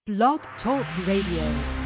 Blog Talk Radio.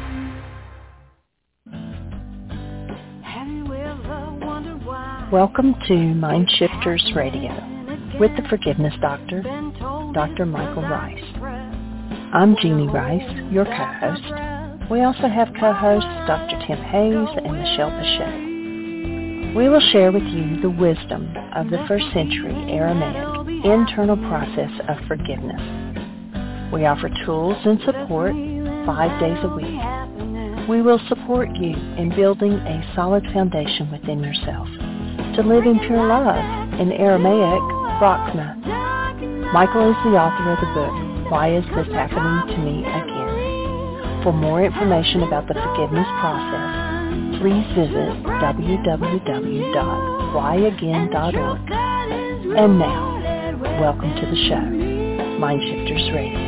Welcome to Mind Shifters Radio with the Forgiveness Doctor, Dr. Michael Rice. I'm Jeannie Rice, your co-host. We also have co-hosts Dr. Tim Hayes and Michelle Pichette. We will share with you the wisdom of the first century Aramaic internal process of forgiveness. We offer tools and support 5 days a week. We will support you in building a solid foundation within yourself to live in pure love, in Aramaic, Rachma. Michael is the author of the book, Why Is This Happening to Me Again? For more information about the forgiveness process, please visit www.whyagain.org. And now, welcome to the show, Mind Shifters Radio.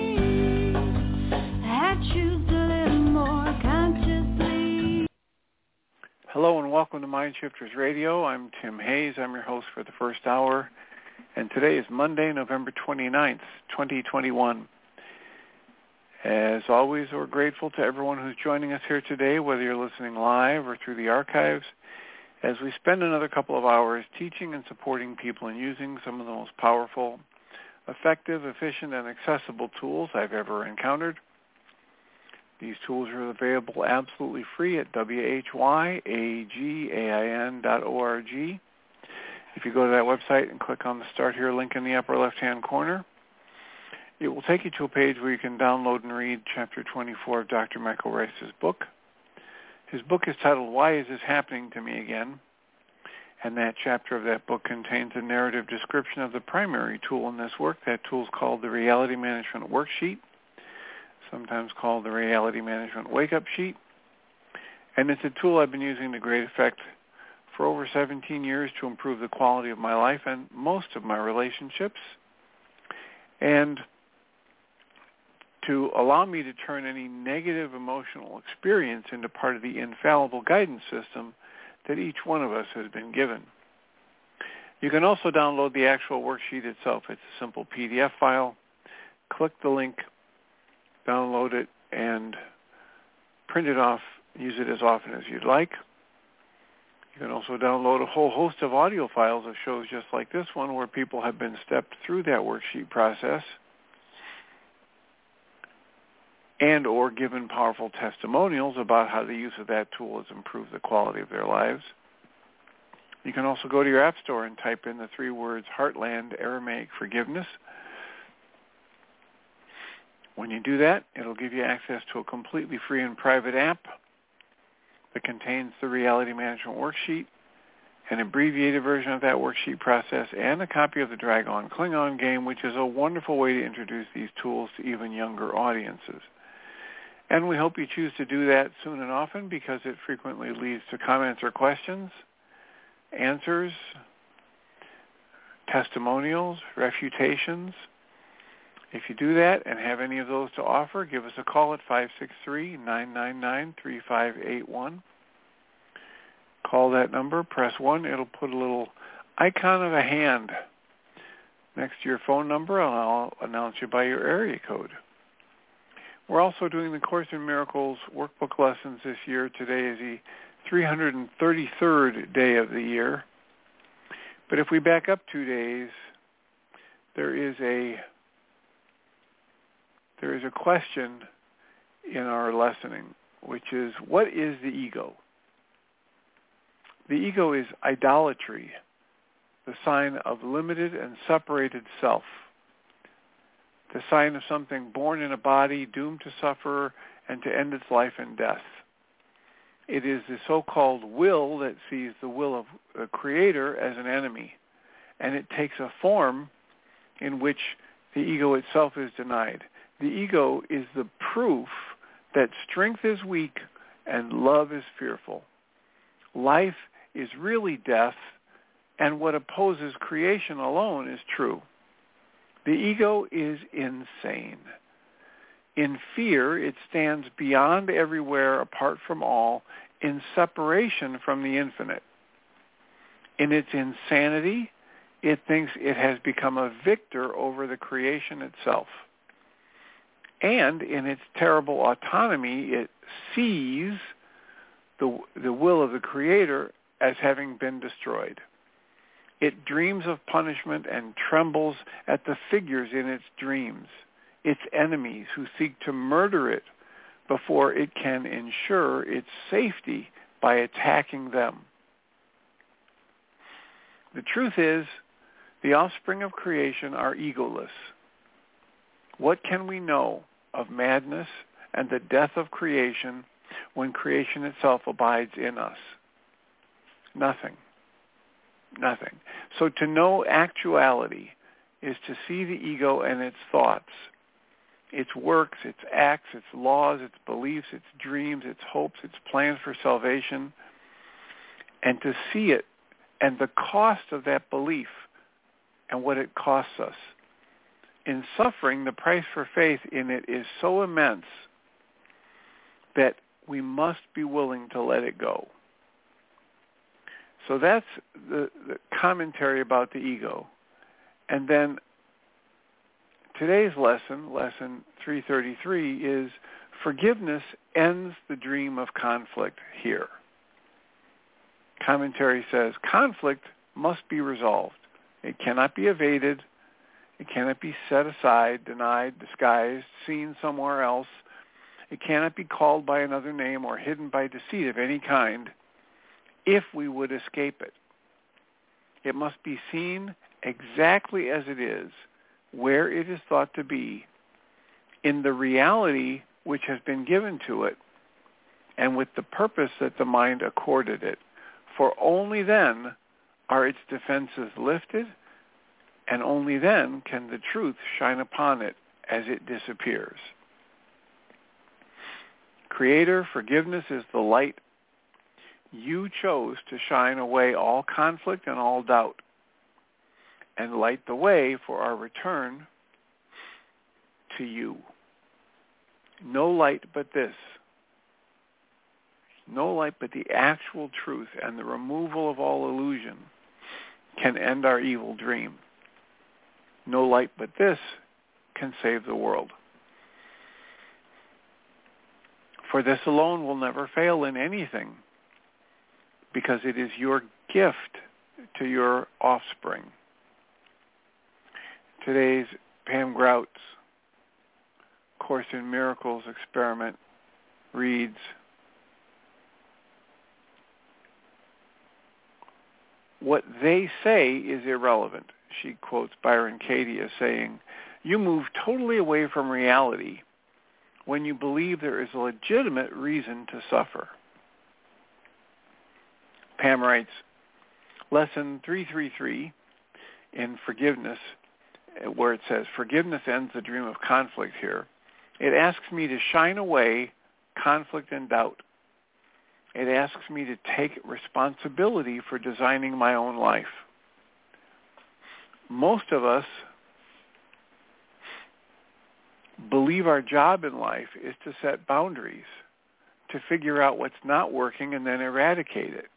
Hello and welcome to Mind Shifters Radio. I'm Tim Hayes. I'm your host for the first hour. And today is Monday, November 29th, 2021. As always, we're grateful to everyone who's joining us here today, whether you're listening live or through the archives, as we spend another couple of hours teaching and supporting people in using some of the most powerful, effective, efficient, and accessible tools I've ever encountered. These tools are available absolutely free at whyagain.org. If you go to that website and click on the Start Here link in the upper left-hand corner, it will take you to a page where you can download and read Chapter 24 of Dr. Michael Rice's book. His book is titled, Why Is This Happening to Me Again? And that chapter of that book contains a narrative description of the primary tool in this work. That tool is called the Reality Management Worksheet, sometimes called the Reality Management Wake-Up Sheet. And it's a tool I've been using to great effect for over 17 years to improve the quality of my life and most of my relationships, and to allow me to turn any negative emotional experience into part of the infallible guidance system that each one of us has been given. You can also download the actual worksheet itself. It's a simple PDF file. Click the link, download it, and print it off. Use it as often as you'd like. You can also download a whole host of audio files of shows just like this one where people have been stepped through that worksheet process and or given powerful testimonials about how the use of that tool has improved the quality of their lives. You can also go to your app store and type in the 3 words Heartland Aramaic Forgiveness. When you do that, it'll give you access to a completely free and private app that contains the Reality Management Worksheet, an abbreviated version of that worksheet process, and a copy of the Dragon Klingon game, which is a wonderful way to introduce these tools to even younger audiences. And we hope you choose to do that soon and often because it frequently leads to comments or questions, answers, testimonials, refutations. If you do that and have any of those to offer, give us a call at 563-999-3581. Call that number, press 1. It'll put a little icon of a hand next to your phone number, and I'll announce you by your area code. We're also doing the Course in Miracles workbook lessons this year. Today is the 333rd day of the year. But if we back up 2 days, there is a question in our lessoning, which is, what is the ego? The ego is idolatry, the sign of limited and separated self, the sign of something born in a body, doomed to suffer and to end its life in death. It is the so-called will that sees the will of the Creator as an enemy, and it takes a form in which the ego itself is denied. The ego is the proof that strength is weak and love is fearful. Life is really death, and what opposes creation alone is true. The ego is insane. In fear, it stands beyond everywhere, apart from all, in separation from the infinite. In its insanity, it thinks it has become a victor over the creation itself. And in its terrible autonomy, it sees the will of the Creator as having been destroyed. It dreams of punishment and trembles at the figures in its dreams, its enemies who seek to murder it before it can ensure its safety by attacking them. The truth is, the offspring of creation are egoless. What can we know of madness and the death of creation when creation itself abides in us? Nothing. Nothing. So to know actuality is to see the ego and its thoughts, its works, its acts, its laws, its beliefs, its dreams, its hopes, its plans for salvation, and to see it and the cost of that belief and what it costs us. In suffering, the price for faith in it is so immense that we must be willing to let it go. So that's the commentary about the ego. And then today's lesson, lesson 333, is forgiveness ends the dream of conflict here. Commentary says conflict must be resolved. It cannot be evaded. It cannot be set aside, denied, disguised, seen somewhere else. It cannot be called by another name or hidden by deceit of any kind if we would escape it. It must be seen exactly as it is, where it is thought to be, in the reality which has been given to it, and with the purpose that the mind accorded it. For only then are its defenses lifted, and only then can the truth shine upon it as it disappears. Creator, forgiveness is the light. You chose to shine away all conflict and all doubt, and light the way for our return to you. No light but this. No light but the actual truth and the removal of all illusion can end our evil dream. No light but this can save the world. For this alone will never fail in anything, because it is your gift to your offspring. Today's Pam Grout's Course in Miracles experiment reads, what they say is irrelevant. She quotes Byron Katie as saying, you move totally away from reality when you believe there is a legitimate reason to suffer. Pam writes, Lesson 333 in Forgiveness, where it says, forgiveness ends the dream of conflict here, it asks me to shine away conflict and doubt. It asks me to take responsibility for designing my own life. Most of us believe our job in life is to set boundaries, to figure out what's not working and then eradicate it.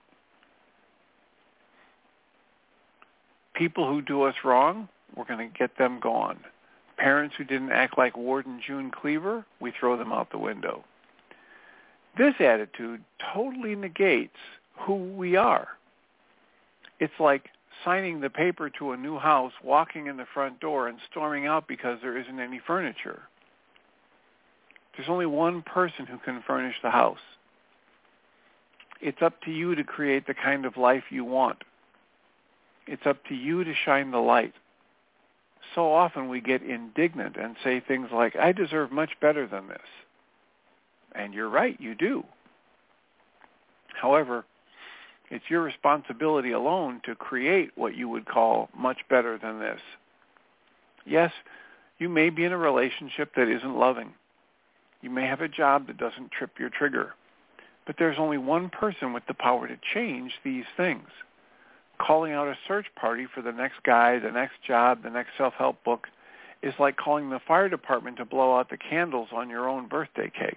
People who do us wrong, we're going to get them gone. Parents who didn't act like Warden June Cleaver, we throw them out the window. This attitude totally negates who we are. It's like signing the paper to a new house, walking in the front door, and storming out because there isn't any furniture. There's only one person who can furnish the house. It's up to you to create the kind of life you want. It's up to you to shine the light. So often we get indignant and say things like, I deserve much better than this. And you're right, you do. However, it's your responsibility alone to create what you would call much better than this. Yes, you may be in a relationship that isn't loving. You may have a job that doesn't trip your trigger. But there's only one person with the power to change these things. Calling out a search party for the next guy, the next job, the next self-help book is like calling the fire department to blow out the candles on your own birthday cake.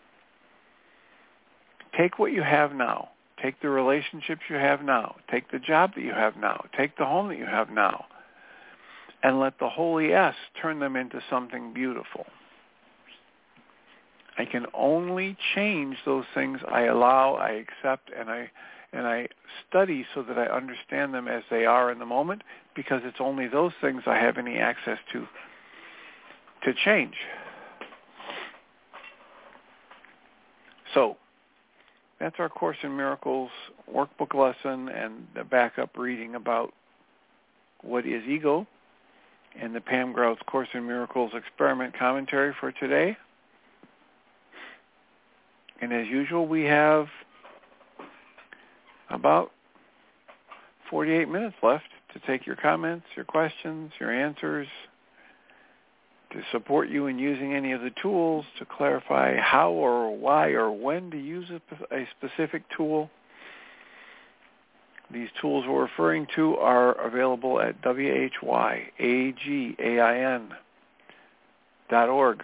Take what you have now. Take the relationships you have now. Take the job that you have now. Take the home that you have now. And let the Holy S turn them into something beautiful. I can only change those things I allow, I accept, and I study so that I understand them as they are in the moment, because it's only those things I have any access to change. So that's our Course in Miracles workbook lesson and the backup reading about what is ego, and the Pam Grout's Course in Miracles experiment commentary for today. And as usual, we have about 48 minutes left to take your comments, your questions, your answers, to support you in using any of the tools, to clarify how or why or when to use a specific tool. These tools we're referring to are available at whyagain.org.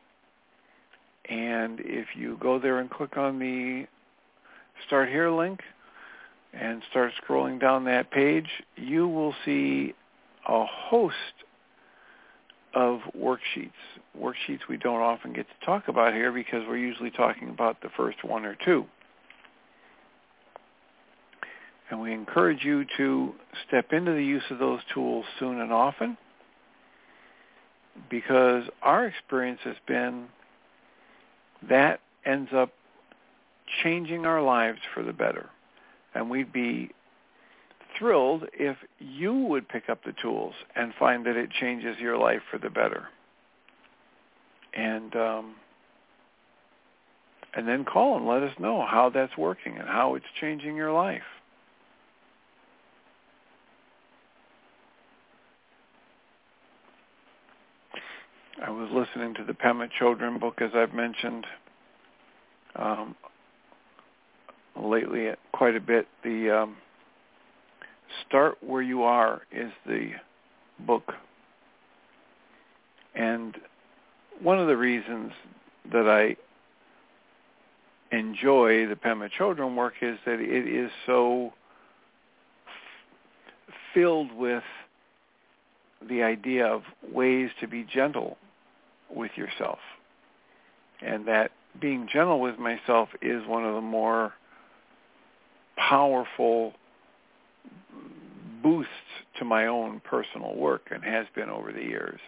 And if you go there and click on the Start Here link and start scrolling down that page, you will see a host of worksheets we don't often get to talk about here because we're usually talking about the first one or two. And we encourage you to step into the use of those tools soon and often, because our experience has been that ends up changing our lives for the better. And we'd be thrilled if you would pick up the tools and find that it changes your life for the better. And then call and let us know how that's working and how it's changing your life. I was listening to the Pema Chodron book, as I've mentioned lately quite a bit. The Start Where You Are is the book. And one of the reasons that I enjoy the Pema Chodron work is that it is so filled with the idea of ways to be gentle with yourself. And that being gentle with myself is one of the more powerful boosts to my own personal work, and has been over the years.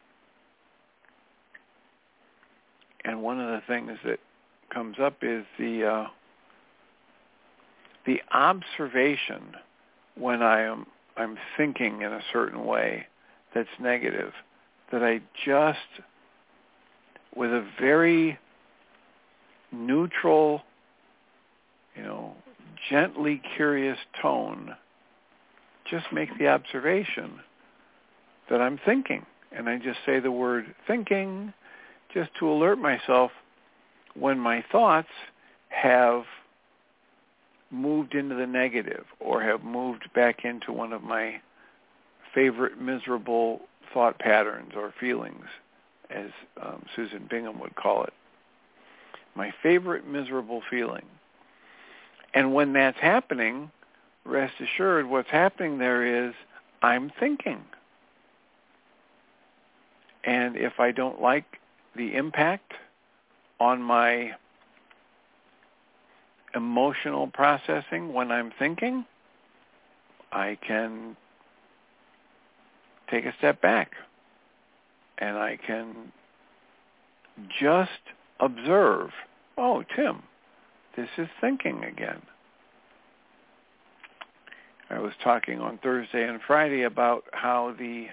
And one of the things that comes up is the observation when I'm thinking in a certain way that's negative, that I just, with a very neutral, gently curious tone, just make the observation that I'm thinking. And I just say the word thinking just to alert myself when my thoughts have moved into the negative or have moved back into one of my favorite miserable thought patterns or feelings, as Susan Bingham would call it. My favorite miserable feeling. And when that's happening, rest assured what's happening there is I'm thinking. And if I don't like the impact on my emotional processing when I'm thinking, I can take a step back and I can just observe, oh, Tim, this is thinking again. I was talking on Thursday and Friday about how the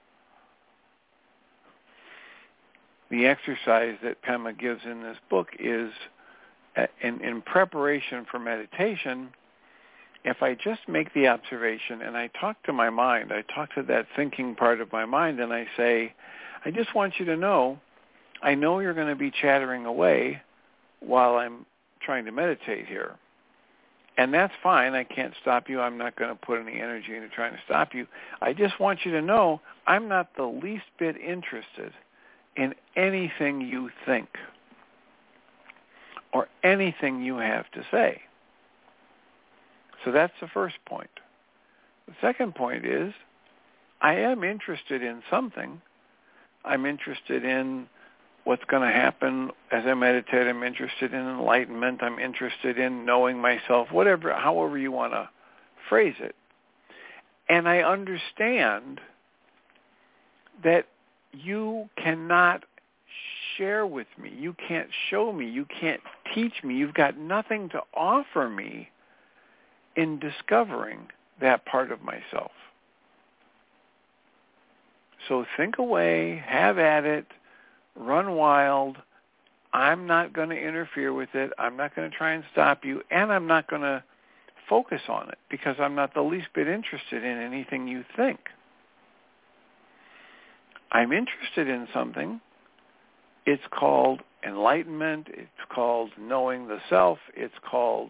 exercise that Pema gives in this book is in preparation for meditation. If I just make the observation and I talk to my mind, I talk to that thinking part of my mind and I say, I just want you to know, I know you're going to be chattering away while I'm trying to meditate here. And that's fine. I can't stop you. I'm not going to put any energy into trying to stop you. I just want you to know I'm not the least bit interested in anything you think or anything you have to say. So that's the first point. The second point is I am interested in something. I'm interested in what's going to happen as I meditate. I'm interested in enlightenment. I'm interested in knowing myself, whatever, however you want to phrase it. And I understand that you cannot share with me. You can't show me. You can't teach me. You've got nothing to offer me in discovering that part of myself. So think away, have at it, run wild. I'm not going to interfere with it. I'm not going to try and stop you, and I'm not going to focus on it because I'm not the least bit interested in anything you think. I'm interested in something. It's called enlightenment. It's called knowing the self. It's called,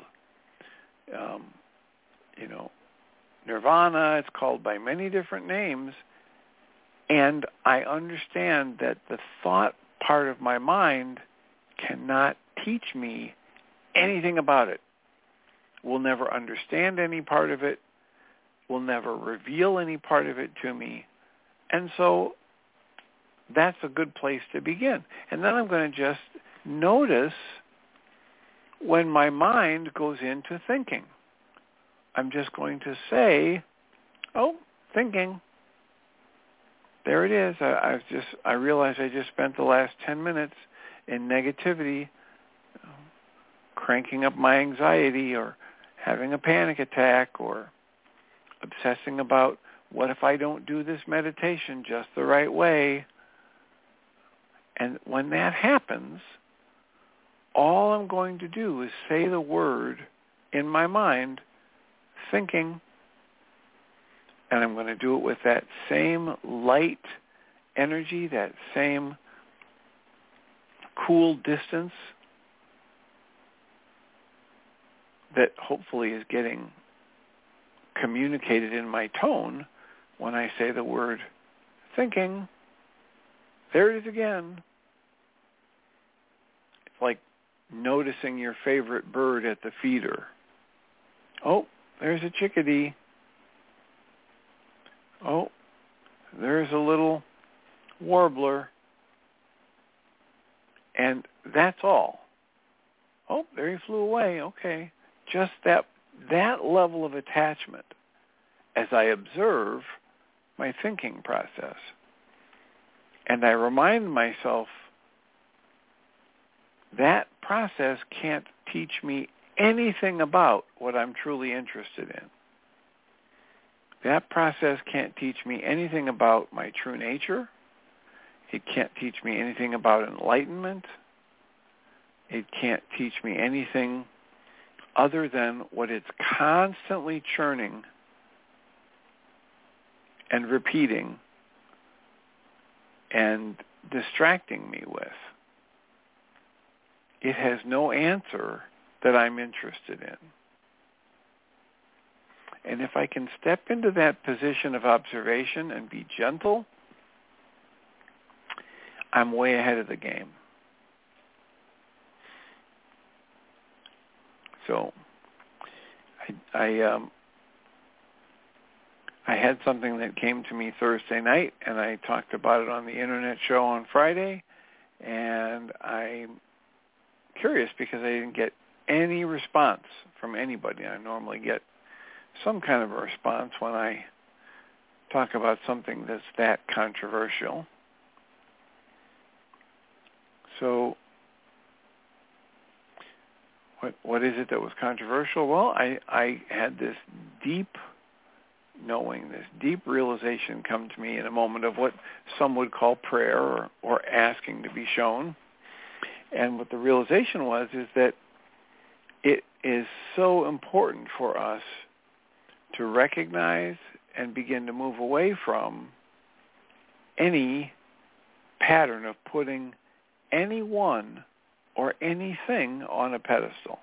nirvana. It's called by many different names. And I understand that the thought part of my mind cannot teach me anything about it. Will never understand any part of it. Will never reveal any part of it to me. And so that's a good place to begin. And then I'm going to just notice when my mind goes into thinking. I'm just going to say, oh, thinking. There it is. I realize I just spent the last 10 minutes in negativity, cranking up my anxiety or having a panic attack or obsessing about what if I don't do this meditation just the right way. And when that happens, all I'm going to do is say the word in my mind, thinking, and I'm going to do it with that same light energy, that same cool distance that hopefully is getting communicated in my tone when I say the word thinking. There it is again. It's like noticing your favorite bird at the feeder. Oh, there's a chickadee. Oh, there's a little warbler. And that's all. Oh, there he flew away. Okay. Just that level of attachment as I observe my thinking process. And I remind myself that process can't teach me anything about what I'm truly interested in. That process can't teach me anything about my true nature. It can't teach me anything about enlightenment. It can't teach me anything other than what it's constantly churning and repeating and distracting me with. It has no answer that I'm interested in. And if I can step into that position of observation and be gentle, I'm way ahead of the game. So I had something that came to me Thursday night, and I talked about it on the internet show on Friday, and I'm curious because I didn't get any response from anybody. I normally get some kind of a response when I talk about something that's that controversial. So what is it that was controversial? Well, I had this deep knowing, this deep realization come to me in a moment of what some would call prayer or asking to be shown. And what the realization was is that it is so important for us to recognize and begin to move away from any pattern of putting anyone or anything on a pedestal.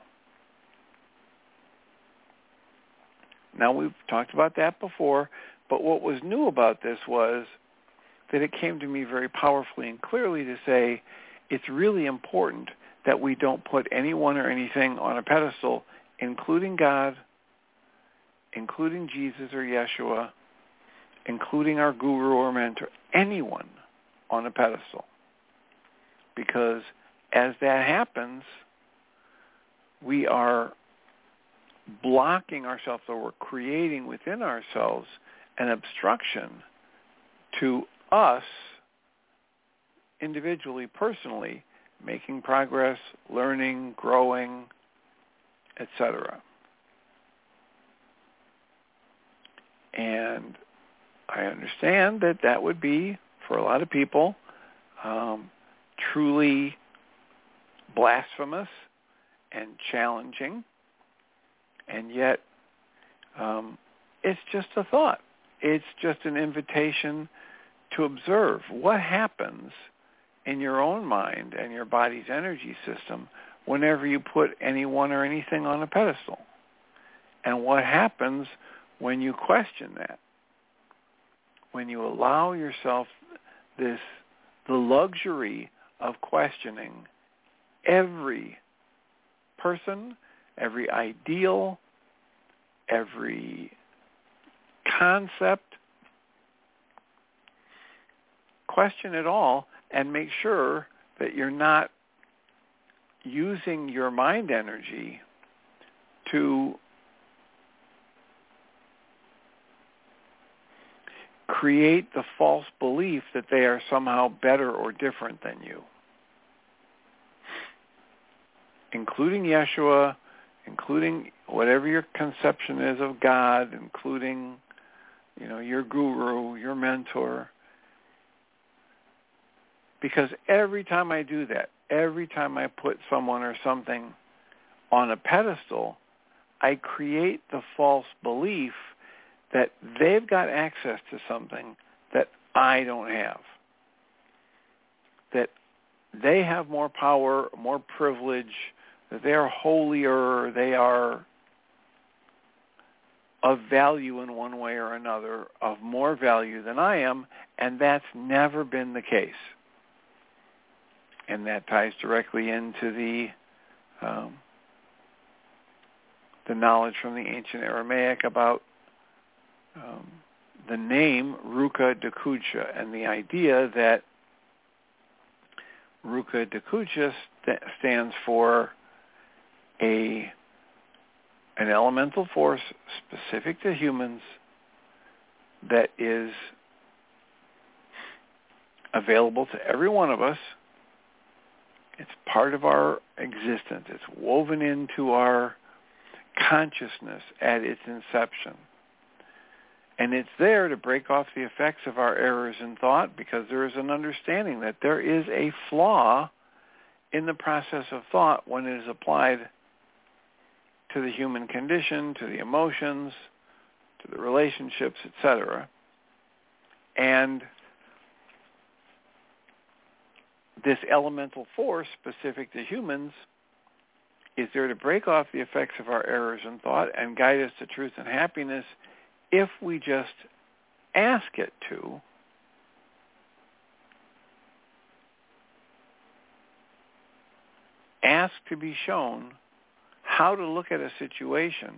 Now, we've talked about that before, but what was new about this was that it came to me very powerfully and clearly to say it's really important that we don't put anyone or anything on a pedestal, including God, including Jesus or Yeshua, including our guru or mentor, anyone on a pedestal. because as that happens, we are blocking ourselves, or we're creating within ourselves an obstruction to us individually, personally, making progress, learning, growing, etc. And I understand that that would be, for a lot of people, truly blasphemous and challenging, and yet it's just a thought. It's just an invitation to observe what happens in your own mind and your body's energy system whenever you put anyone or anything on a pedestal, and what happens when you question that, when you allow yourself the luxury of questioning every person, every ideal, every concept. Question it all and make sure that you're not using your mind energy to create the false belief that they are somehow better or different than you, including Yeshua, including whatever your conception is of God, including, your guru, your mentor. Because every time I do that, every time I put someone or something on a pedestal, I create the false belief that they've got access to something that I don't have, that they have more power, more privilege, that they are holier, they are of value in one way or another, of more value than I am, and that's never been the case. And that ties directly into the knowledge from the ancient Aramaic about the name Ruka Dakucha, and the idea that Ruka Dakucha stands for an elemental force specific to humans that is available to every one of us. It's part of our existence. It's woven into our consciousness at its inception. And it's there to break off the effects of our errors in thought, because there is an understanding that there is a flaw in the process of thought when it is applied to the human condition, to the emotions, to the relationships, etc. And this elemental force specific to humans is there to break off the effects of our errors in thought and guide us to truth and happiness if we just ask it to. Ask to be shown how to look at a situation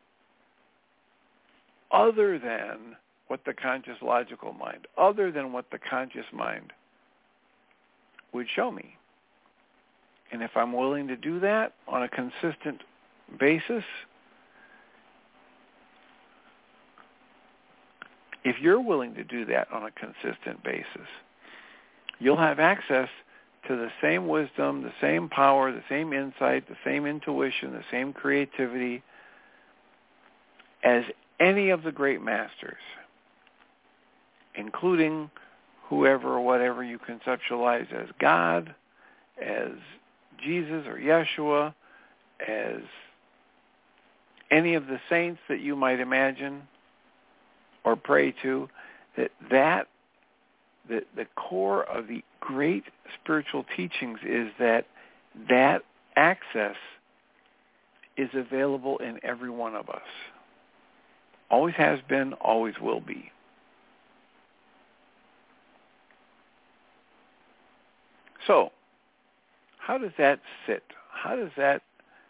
other than what the conscious logical mind, other than what the conscious mind would show me. And if I'm willing to do that on a consistent basis, if you're willing to do that on a consistent basis, you'll have access to the same wisdom, the same power, the same insight, the same intuition, the same creativity as any of the great masters, including whoever or whatever you conceptualize as God, as Jesus or Yeshua, as any of the saints that you might imagine or pray to, that the core of the great spiritual teachings is that access is available in every one of us. Always has been, always will be. So, how does that sit? How does that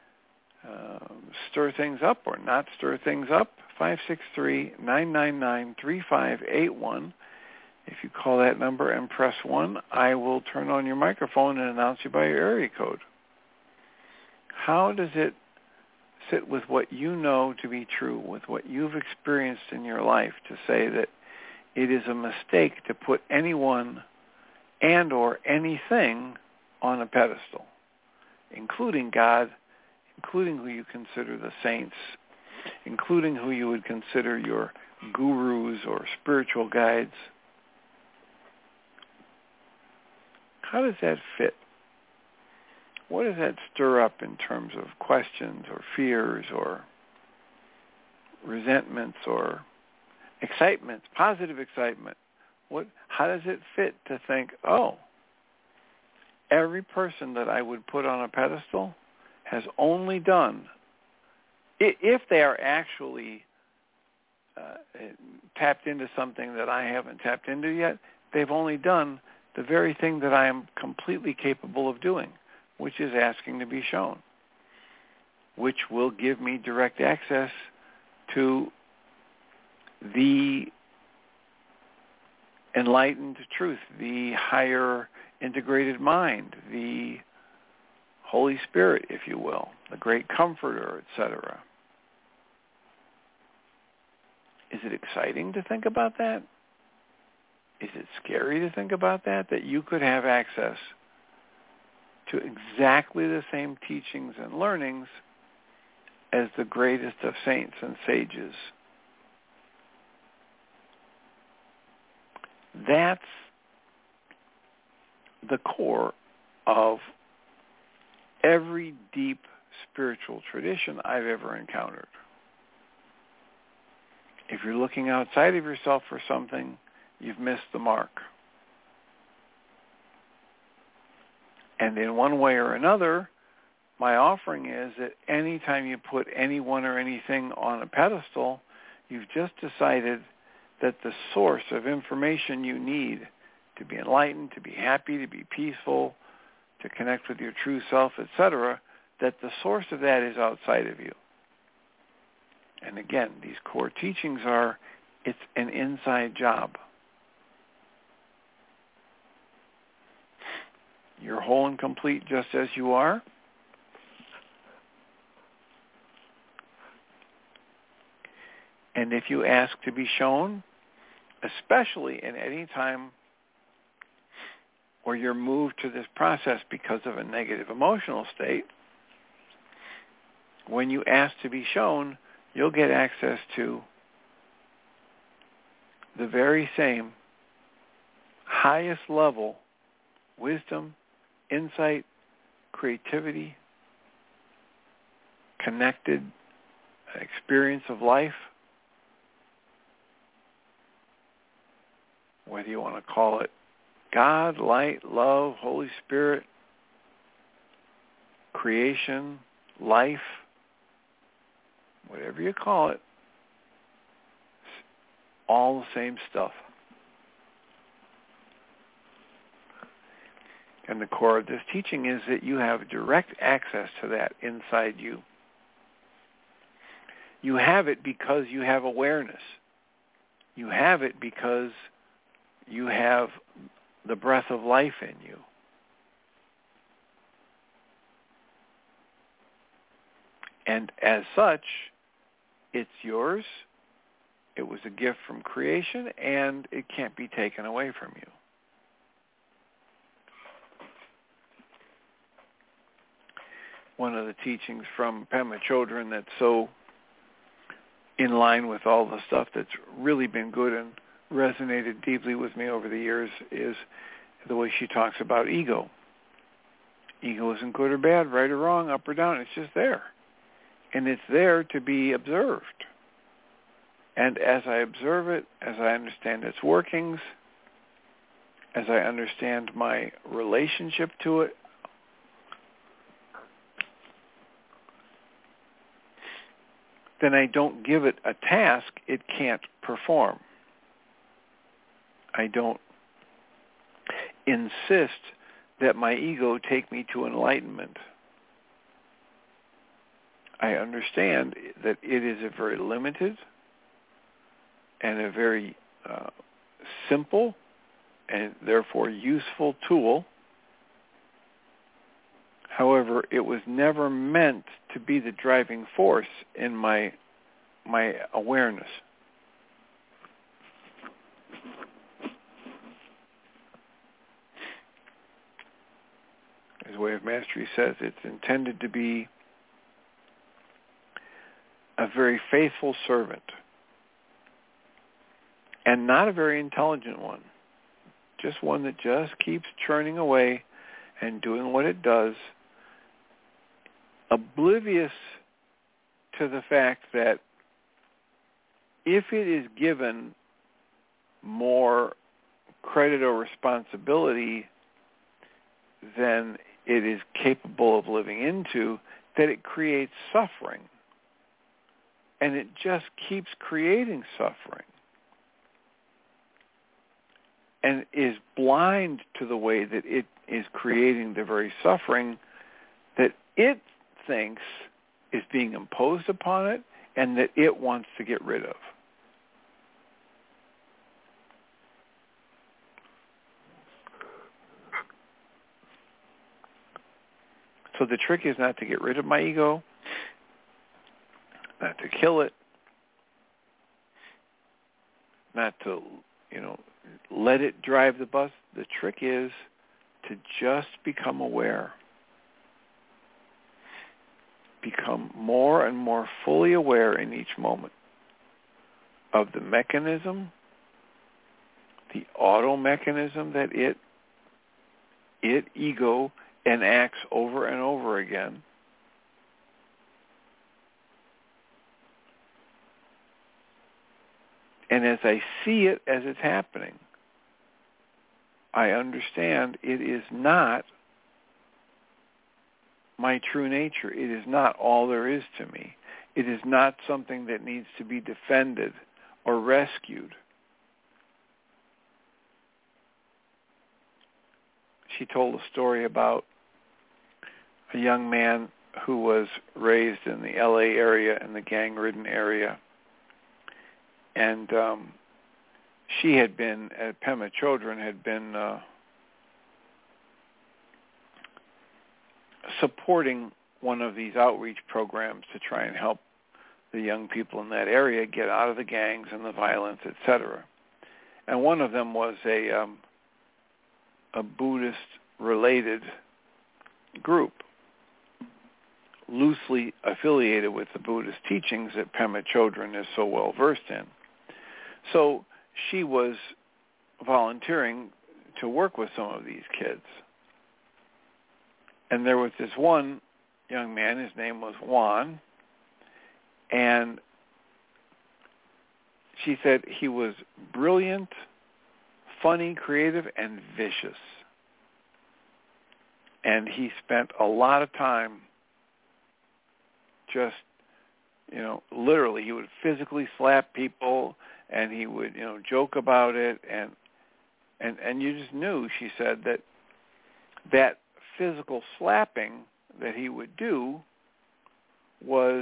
stir things up or not stir things up? 563-999-3581 If you call that number and press 1, I will turn on your microphone and announce you by your area code. How does it sit with what you know to be true, with what you've experienced in your life, to say that it is a mistake to put anyone and or anything on a pedestal, including God, including who you consider the saints, including who you would consider your gurus or spiritual guides? How does that fit? What does that stir up in terms of questions or fears or resentments or excitements, positive excitement? How does it fit to think, oh, every person that I would put on a pedestal has only done, if they are actually tapped into something that I haven't tapped into yet, they've only done the very thing that I am completely capable of doing, which is asking to be shown, which will give me direct access to the enlightened truth, the higher integrated mind, the Holy Spirit, if you will, the great comforter, etc. Is it exciting to think about that? Is it scary to think about that you could have access to exactly the same teachings and learnings as the greatest of saints and sages? That's the core of every deep spiritual tradition I've ever encountered. If you're looking outside of yourself for something, you've missed the mark. And in one way or another, my offering is that anytime you put anyone or anything on a pedestal, you've just decided that the source of information you need to be enlightened, to be happy, to be peaceful, to connect with your true self, etc., that the source of that is outside of you. And again, these core teachings are, it's an inside job. You're whole and complete just as you are. And if you ask to be shown, especially in any time where you're moved to this process because of a negative emotional state, when you ask to be shown, you'll get access to the very same highest level wisdom, insight, creativity, connected experience of life, whether you want to call it God, light, love, Holy Spirit, creation, life, whatever you call it, all the same stuff. And the core of this teaching is that you have direct access to that inside you. You have it because you have awareness. You have it because you have the breath of life in you. And as such, it's yours. It was a gift from creation, and it can't be taken away from you. One of the teachings from Pema Chodron that's so in line with all the stuff that's really been good and resonated deeply with me over the years is the way she talks about ego. Ego isn't good or bad, right or wrong, up or down. It's just there. And it's there to be observed. And as I observe it, as I understand its workings, as I understand my relationship to it, then I don't give it a task it can't perform. I don't insist that my ego take me to enlightenment. I understand that it is a very limited and a very simple and therefore useful tool. However, it was never meant to be the driving force in my awareness. As Way of Mastery says, it's intended to be a very faithful servant, and not a very intelligent one. Just one that just keeps churning away and doing what it does, oblivious to the fact that if it is given more credit or responsibility than it is capable of living into, that it creates suffering. And it just keeps creating suffering. And is blind to the way that it is creating the very suffering that it thinks is being imposed upon it and that it wants to get rid of. So the trick is not to get rid of my ego, not to kill it, not to, let it drive the bus. The trick is to just become aware. Become more and more fully aware in each moment of the mechanism, the auto mechanism that it ego enacts over and over again. And as I see it as it's happening, I understand it is not my true nature. It is not all there is to me. It is not something that needs to be defended or rescued. She told a story about a young man who was raised in the LA area, in the gang-ridden area. And she had been, at Pema Chodron, had been supporting one of these outreach programs to try and help the young people in that area get out of the gangs and the violence, etc. And one of them was a Buddhist-related group, loosely affiliated with the Buddhist teachings that Pema Chodron is so well versed in. So she was volunteering to work with some of these kids. And there was this one young man, his name was Juan, and she said he was brilliant, funny, creative, and vicious. And he spent a lot of time just, literally, he would physically slap people, and he would, joke about it, and you just knew, she said, that physical slapping that he would do was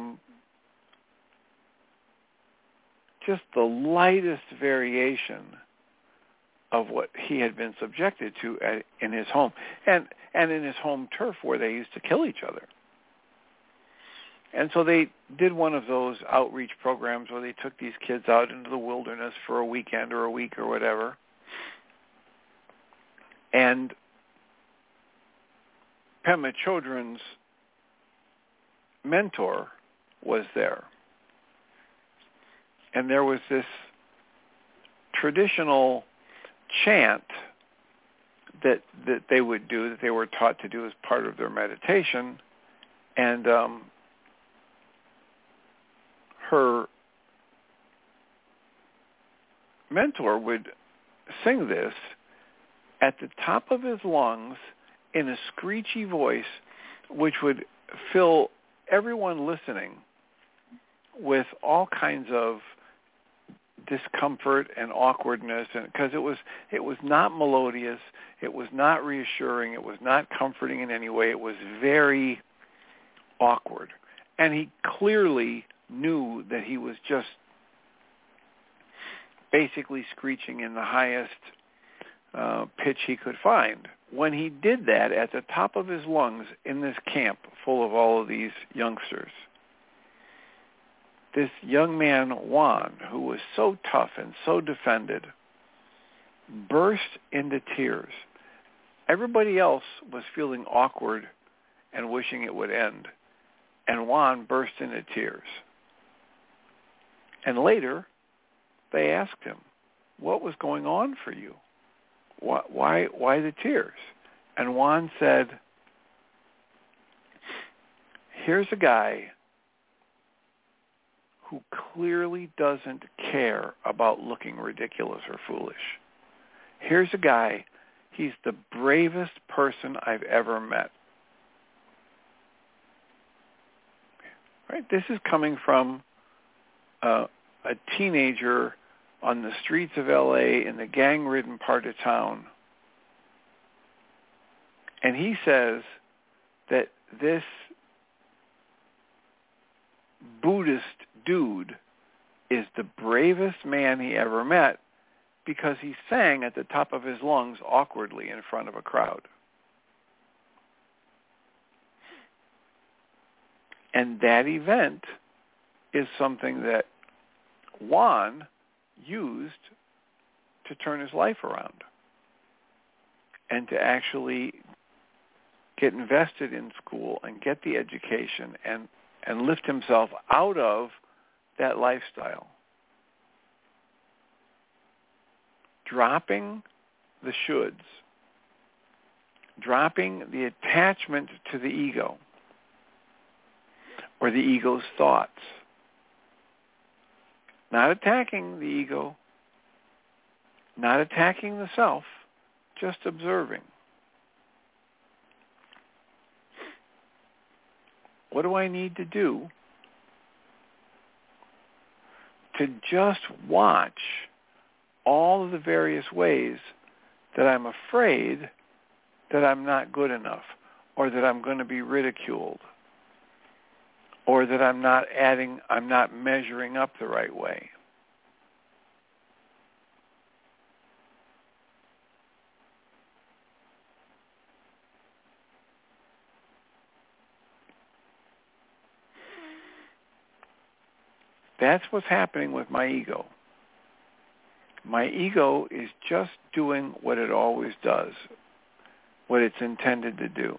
just the lightest variation of what he had been subjected to in his home, and in his home turf where they used to kill each other. And so they did one of those outreach programs where they took these kids out into the wilderness for a weekend or a week or whatever. And Pema Chodron's mentor was there. And there was this traditional chant that they would do, that they were taught to do as part of their meditation. And her mentor would sing this at the top of his lungs in a screechy voice, which would fill everyone listening with all kinds of discomfort and awkwardness, and because it was not melodious, it was not reassuring, it was not comforting in any way. It was very awkward, and he clearly knew that he was just basically screeching in the highest pitch he could find. When he did that at the top of his lungs in this camp full of all of these youngsters, this young man, Juan, who was so tough and so defended, burst into tears. Everybody else was feeling awkward and wishing it would end, and Juan burst into tears. And later, they asked him, what was going on for you? Why the tears? And Juan said, here's a guy who clearly doesn't care about looking ridiculous or foolish. Here's a guy, he's the bravest person I've ever met. Right? This is coming from a teenager on the streets of LA in the gang-ridden part of town. And he says that this Buddhist dude is the bravest man he ever met because he sang at the top of his lungs awkwardly in front of a crowd. And that event is something that Juan used to turn his life around and to actually get invested in school and get the education and lift himself out of that lifestyle. Dropping the shoulds, dropping the attachment to the ego or the ego's thoughts. Not attacking the ego, not attacking the self, just observing. What do I need to do to just watch all of the various ways that I'm afraid that I'm not good enough, or that I'm going to be ridiculed, or that I'm not measuring up the right way? That's what's happening with my ego. My ego is just doing what it always does, what it's intended to do.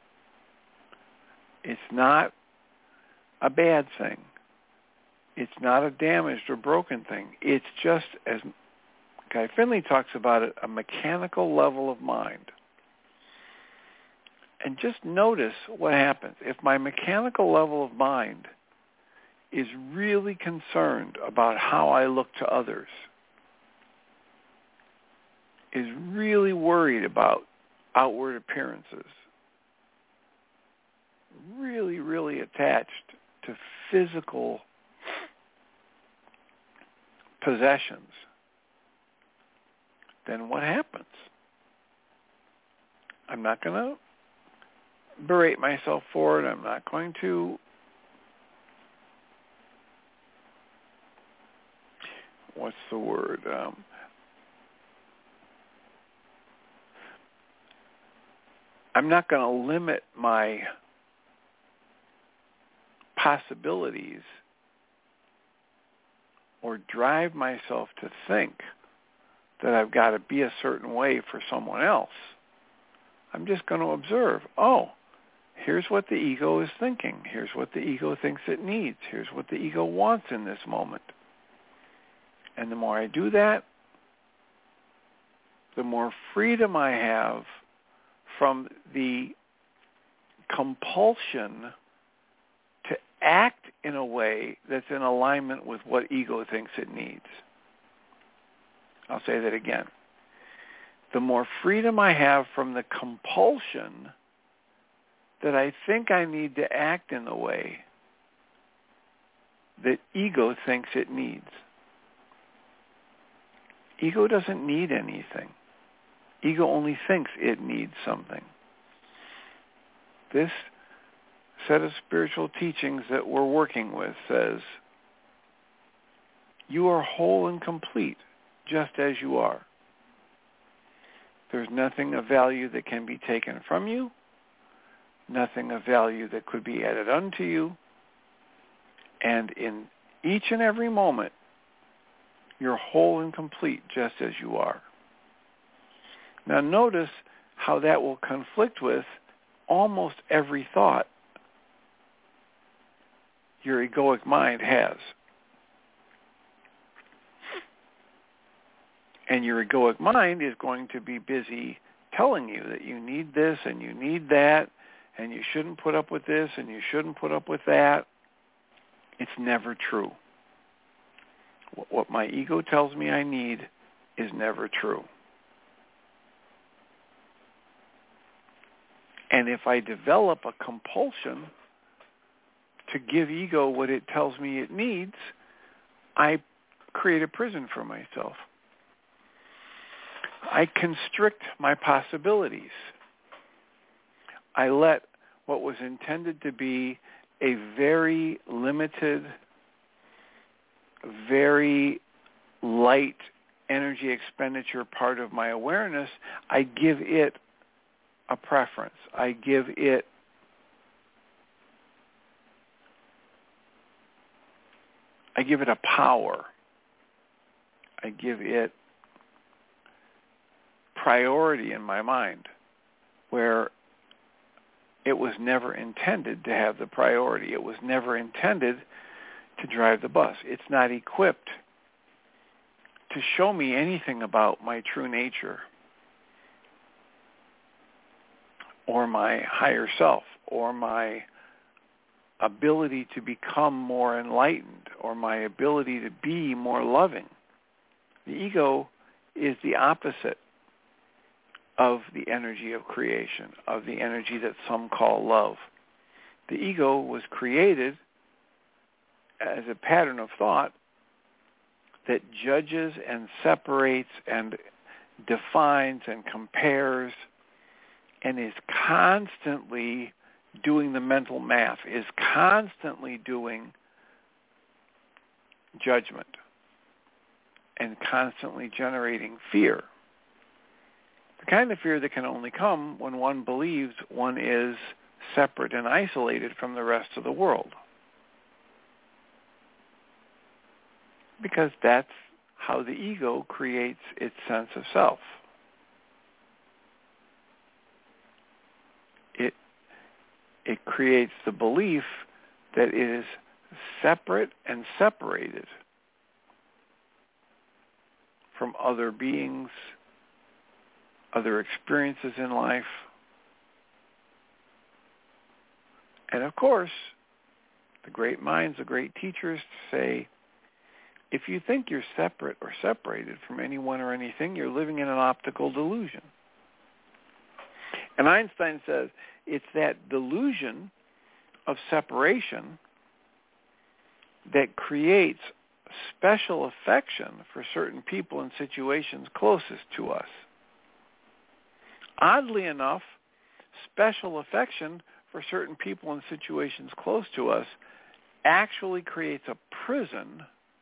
It's not a bad thing. It's not a damaged or broken thing. It's just, as Guy Finley talks about it, a mechanical level of mind. And just notice what happens. If my mechanical level of mind is really concerned about how I look to others, is really worried about outward appearances, really, really attached to physical possessions, then what happens? I'm not going to berate myself for it. I'm not going to what's the word? I'm not going to limit my possibilities or drive myself to think that I've got to be a certain way for someone else. I'm just going to observe, here's what the ego is thinking. Here's what the ego thinks it needs. Here's what the ego wants in this moment. And the more I do that, the more freedom I have from the compulsion to act in a way that's in alignment with what ego thinks it needs. I'll say that again. The more freedom I have from the compulsion that I think I need to act in the way that ego thinks it needs. Ego doesn't need anything. Ego only thinks it needs something. This set of spiritual teachings that we're working with says, you are whole and complete just as you are. There's nothing of value that can be taken from you, nothing of value that could be added unto you, and in each and every moment, you're whole and complete just as you are. Now notice how that will conflict with almost every thought your egoic mind has. And your egoic mind is going to be busy telling you that you need this and you need that, and you shouldn't put up with this and you shouldn't put up with that. It's never true. What my ego tells me I need is never true. And if I develop a compulsion to give ego what it tells me it needs, I create a prison for myself. I constrict my possibilities. I let what was intended to be a very limited, very light energy expenditure part of my awareness, I give it a preference. I give it a power. I give it priority in my mind where it was never intended to have the priority. It was never intended to drive the bus. It's not equipped to show me anything about my true nature or my higher self or my ability to become more enlightened or my ability to be more loving. The ego is the opposite of the energy of creation, of the energy that some call love. The ego was created as a pattern of thought that judges and separates and defines and compares and is constantly doing the mental math, is constantly doing judgment and constantly generating fear. The kind of fear that can only come when one believes one is separate and isolated from the rest of the world. Because that's how the ego creates its sense of self. It creates the belief that it is separate and separated from other beings, other experiences in life. And of course, the great minds, the great teachers say, if you think you're separate or separated from anyone or anything, you're living in an optical delusion. And Einstein says it's that delusion of separation that creates special affection for certain people and situations closest to us. Oddly enough, special affection for certain people and situations close to us actually creates a prison.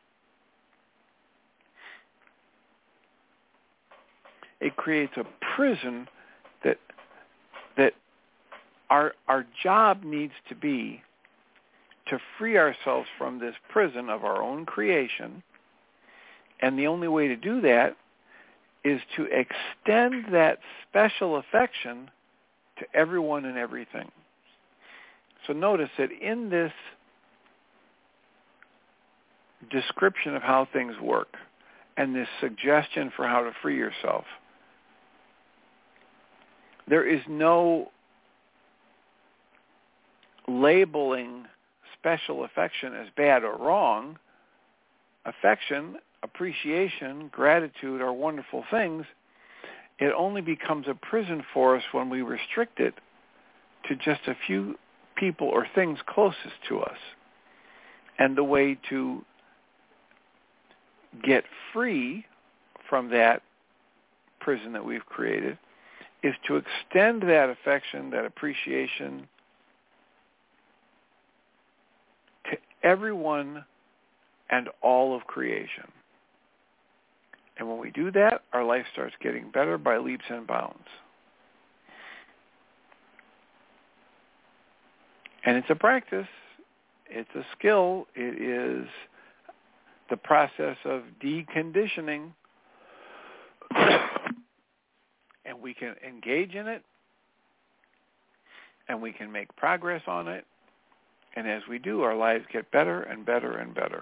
It creates a prison that our job needs to be to free ourselves from this prison of our own creation. And the only way to do that is to extend that special affection to everyone and everything. So notice that in this description of how things work and this suggestion for how to free yourself, there is no labeling special affection as bad or wrong. Affection, appreciation, gratitude are wonderful things. It only becomes a prison for us when we restrict it to just a few people or things closest to us. And the way to get free from that prison that we've created is to extend that affection, that appreciation to everyone and all of creation. And when we do that, our life starts getting better by leaps and bounds. And it's a practice. It's a skill. It is the process of deconditioning. And we can engage in it. And we can make progress on it. And as we do, our lives get better and better and better.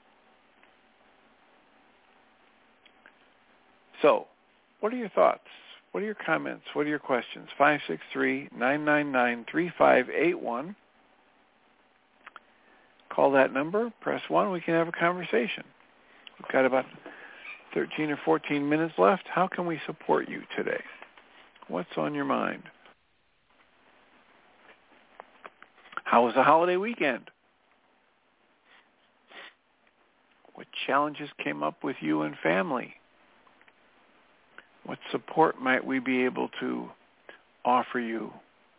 So, what are your thoughts? What are your comments? What are your questions? 563-999-3581. Call that number, press 1, we can have a conversation. We've got about 13 or 14 minutes left. How can we support you today? What's on your mind? How was the holiday weekend? What challenges came up with you and family? What support might we be able to offer you?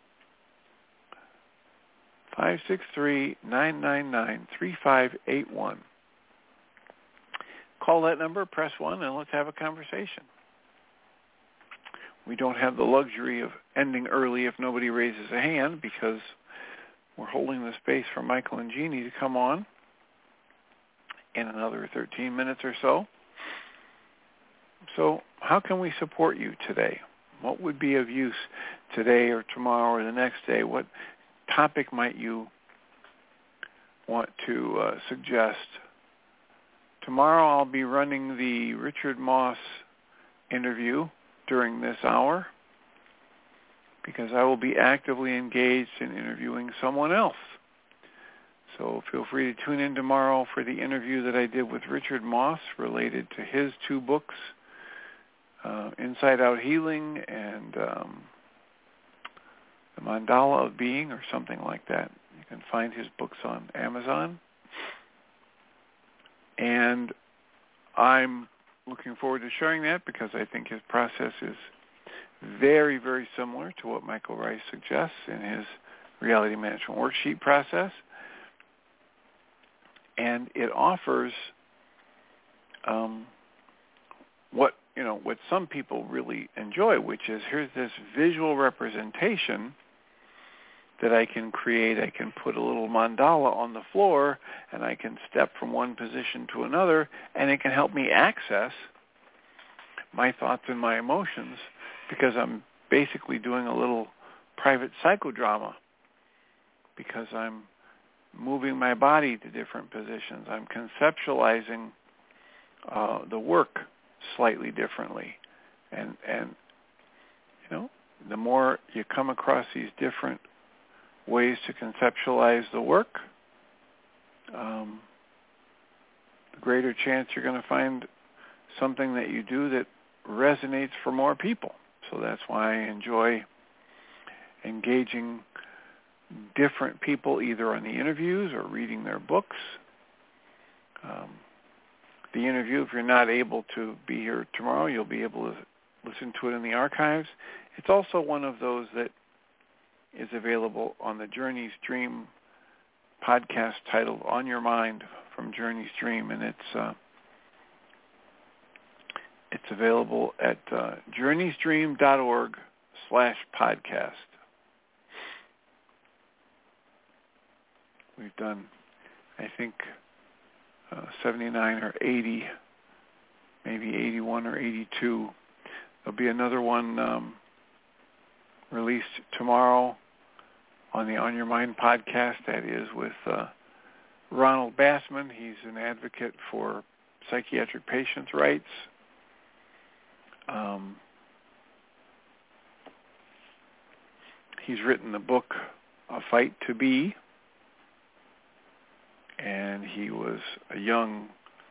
563-999-3581. Call that number, press 1, and let's have a conversation. We don't have the luxury of ending early if nobody raises a hand because we're holding the space for Michael and Jeannie to come on in another 13 minutes or so. So how can we support you today? What would be of use today or tomorrow or the next day? What topic might you want to suggest? Tomorrow I'll be running the Richard Moss interview during this hour because I will be actively engaged in interviewing someone else. So feel free to tune in tomorrow for the interview that I did with Richard Moss related to his 2 books, Inside Out Healing and The Mandala of Being, or something like that. You can find his books on Amazon. And I'm looking forward to sharing that because I think his process is very, very similar to what Michael Rice suggests in his reality management worksheet process. And it offers what some people really enjoy, which is here's this visual representation that I can create. I can put a little mandala on the floor, and I can step from one position to another, and it can help me access my thoughts and my emotions because I'm basically doing a little private psychodrama because I'm moving my body to different positions. I'm conceptualizing the work slightly differently. And the more you come across these different ways to conceptualize the work, the greater chance you're going to find something that you do that resonates for more people. So that's why I enjoy engaging different people either on the interviews or reading their books. The interview, if you're not able to be here tomorrow, you'll be able to listen to it in the archives. It's also one of those that is available on the Journey's Dream podcast titled On Your Mind from Journey's Dream, and it's available at journeysdream.org/podcast. We've done, I think, 79 or 80, maybe 81 or 82. There'll be another one released tomorrow on the On Your Mind podcast. That is with Ronald Bassman. He's an advocate for psychiatric patients' rights. He's written the book A Fight to Be, and he was a young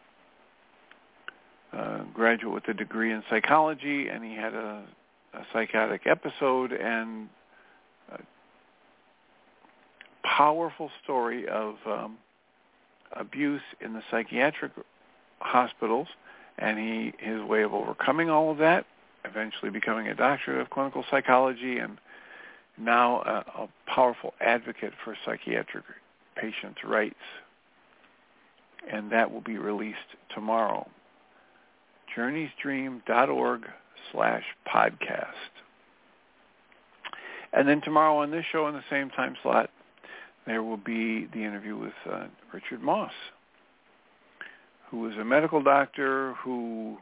graduate with a degree in psychology, and he had a psychotic episode and a powerful story of abuse in the psychiatric hospitals, and his way of overcoming all of that, eventually becoming a doctorate of clinical psychology, and now a powerful advocate for psychiatric patients' rights. And that will be released tomorrow. journeysdream.org/podcast. And then tomorrow on this show in the same time slot, there will be the interview with Richard Moss, who is a medical doctor who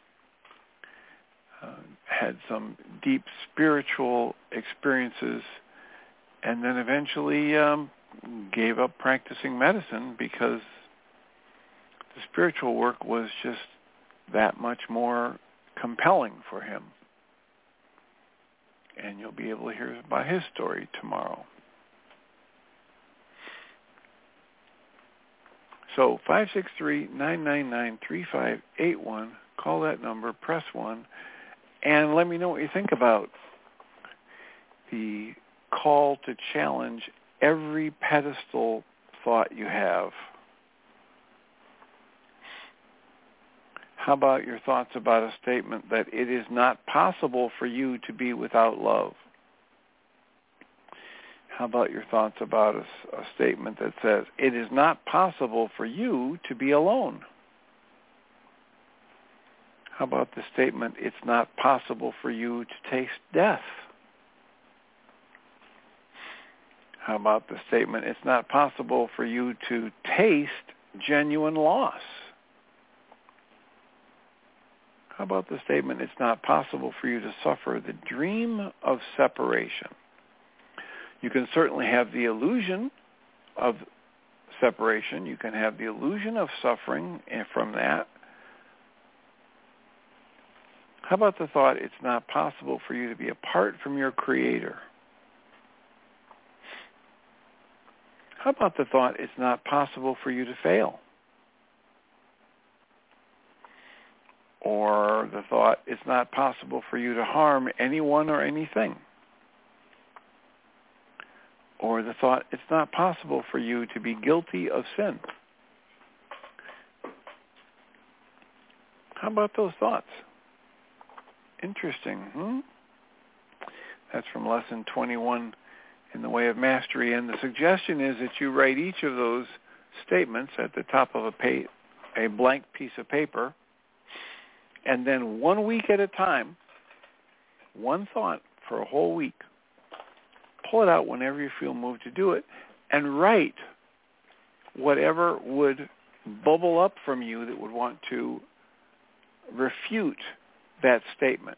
had some deep spiritual experiences and then eventually gave up practicing medicine because the spiritual work was just that much more compelling for him. And you'll be able to hear about his story tomorrow. So 563-999-3581. Call that number, press 1, and let me know what you think about the call to challenge every pedestal thought you have. How about your thoughts about a statement that it is not possible for you to be without love? How about your thoughts about a statement that says it is not possible for you to be alone? How about the statement, it's not possible for you to taste death? How about the statement, it's not possible for you to taste genuine loss? How about the statement, it's not possible for you to suffer the dream of separation? You can certainly have the illusion of separation. You can have the illusion of suffering from that. How about the thought, it's not possible for you to be apart from your Creator? How about the thought, it's not possible for you to fail? Or the thought, it's not possible for you to harm anyone or anything? Or the thought, it's not possible for you to be guilty of sin? How about those thoughts? Interesting, That's from Lesson 21 in the Way of Mastery. And the suggestion is that you write each of those statements at the top of a blank piece of paper, and then 1 week at a time, one thought for a whole week. Pull it out whenever you feel moved to do it, and write whatever would bubble up from you that would want to refute that statement.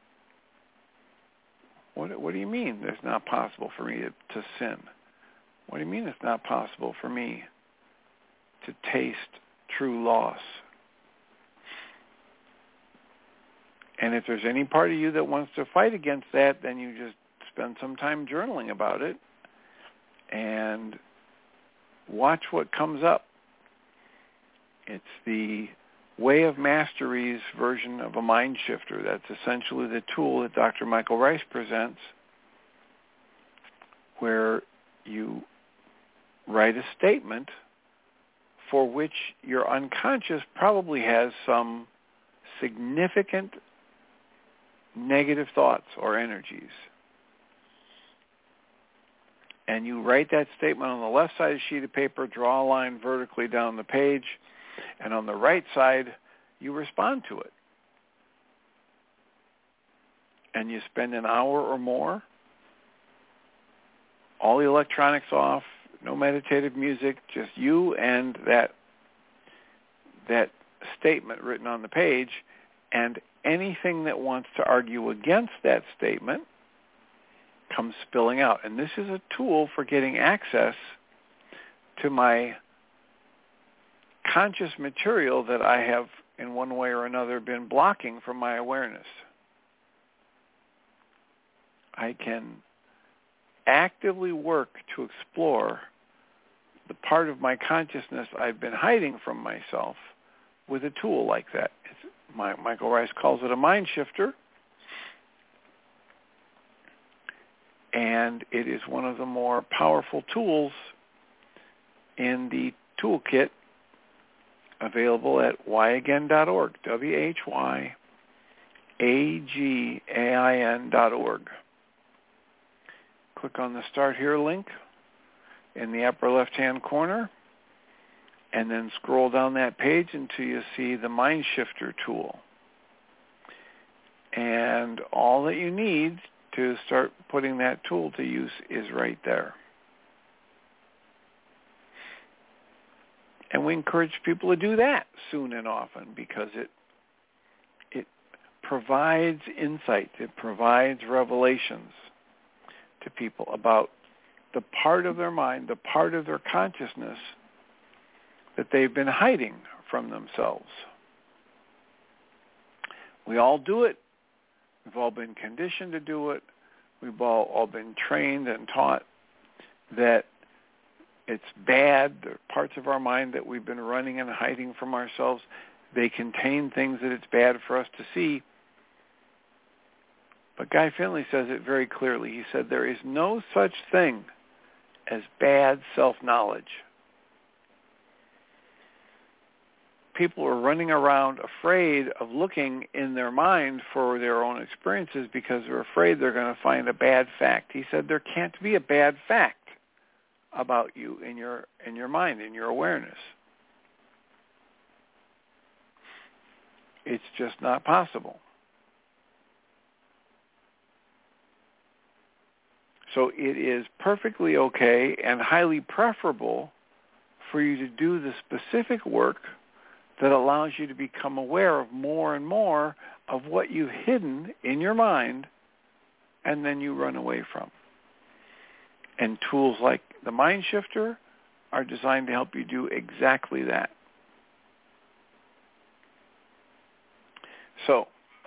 What do you mean it's not possible for me to sin? What do you mean it's not possible for me to taste true loss? And if there's any part of you that wants to fight against that, then you just spend some time journaling about it and watch what comes up. It's the Way of Mastery's version of a mind shifter. That's essentially the tool that Dr. Michael Rice presents, where you write a statement for which your unconscious probably has some significant negative thoughts or energies. And you write that statement on the left side of the sheet of paper, draw a line vertically down the page, and on the right side, you respond to it. And you spend an hour or more, all the electronics off, no meditative music, just you and that statement written on the page, and anything that wants to argue against that statement comes spilling out. And this is a tool for getting access to my conscious material that I have in one way or another been blocking from my awareness. I can actively work to explore the part of my consciousness I've been hiding from myself with a tool like that. Michael Rice calls it a mind shifter, and it is one of the more powerful tools in the toolkit available at whyagain.org, WHYAGAIN.org. Click on the Start Here link in the upper left-hand corner, and then scroll down that page until you see the Mind Shifter tool. And all that you need to start putting that tool to use is right there. And we encourage people to do that soon and often because it provides insight. It provides revelations to people about the part of their mind, the part of their consciousness that they've been hiding from themselves. We all do it. We've all been conditioned to do it. We've all been trained and taught that it's bad. There are parts of our mind that we've been running and hiding from ourselves. They contain things that it's bad for us to see. But Guy Finley says it very clearly. He said, there is no such thing as bad self-knowledge. People are running around afraid of looking in their mind for their own experiences because they're afraid they're going to find a bad fact. He said there can't be a bad fact about you in your mind, in your awareness. It's just not possible. So it is perfectly okay and highly preferable for you to do the specific work that allows you to become aware of more and more of what you've hidden in your mind and then you run away from. And tools like the Mind Shifter are designed to help you do exactly that. So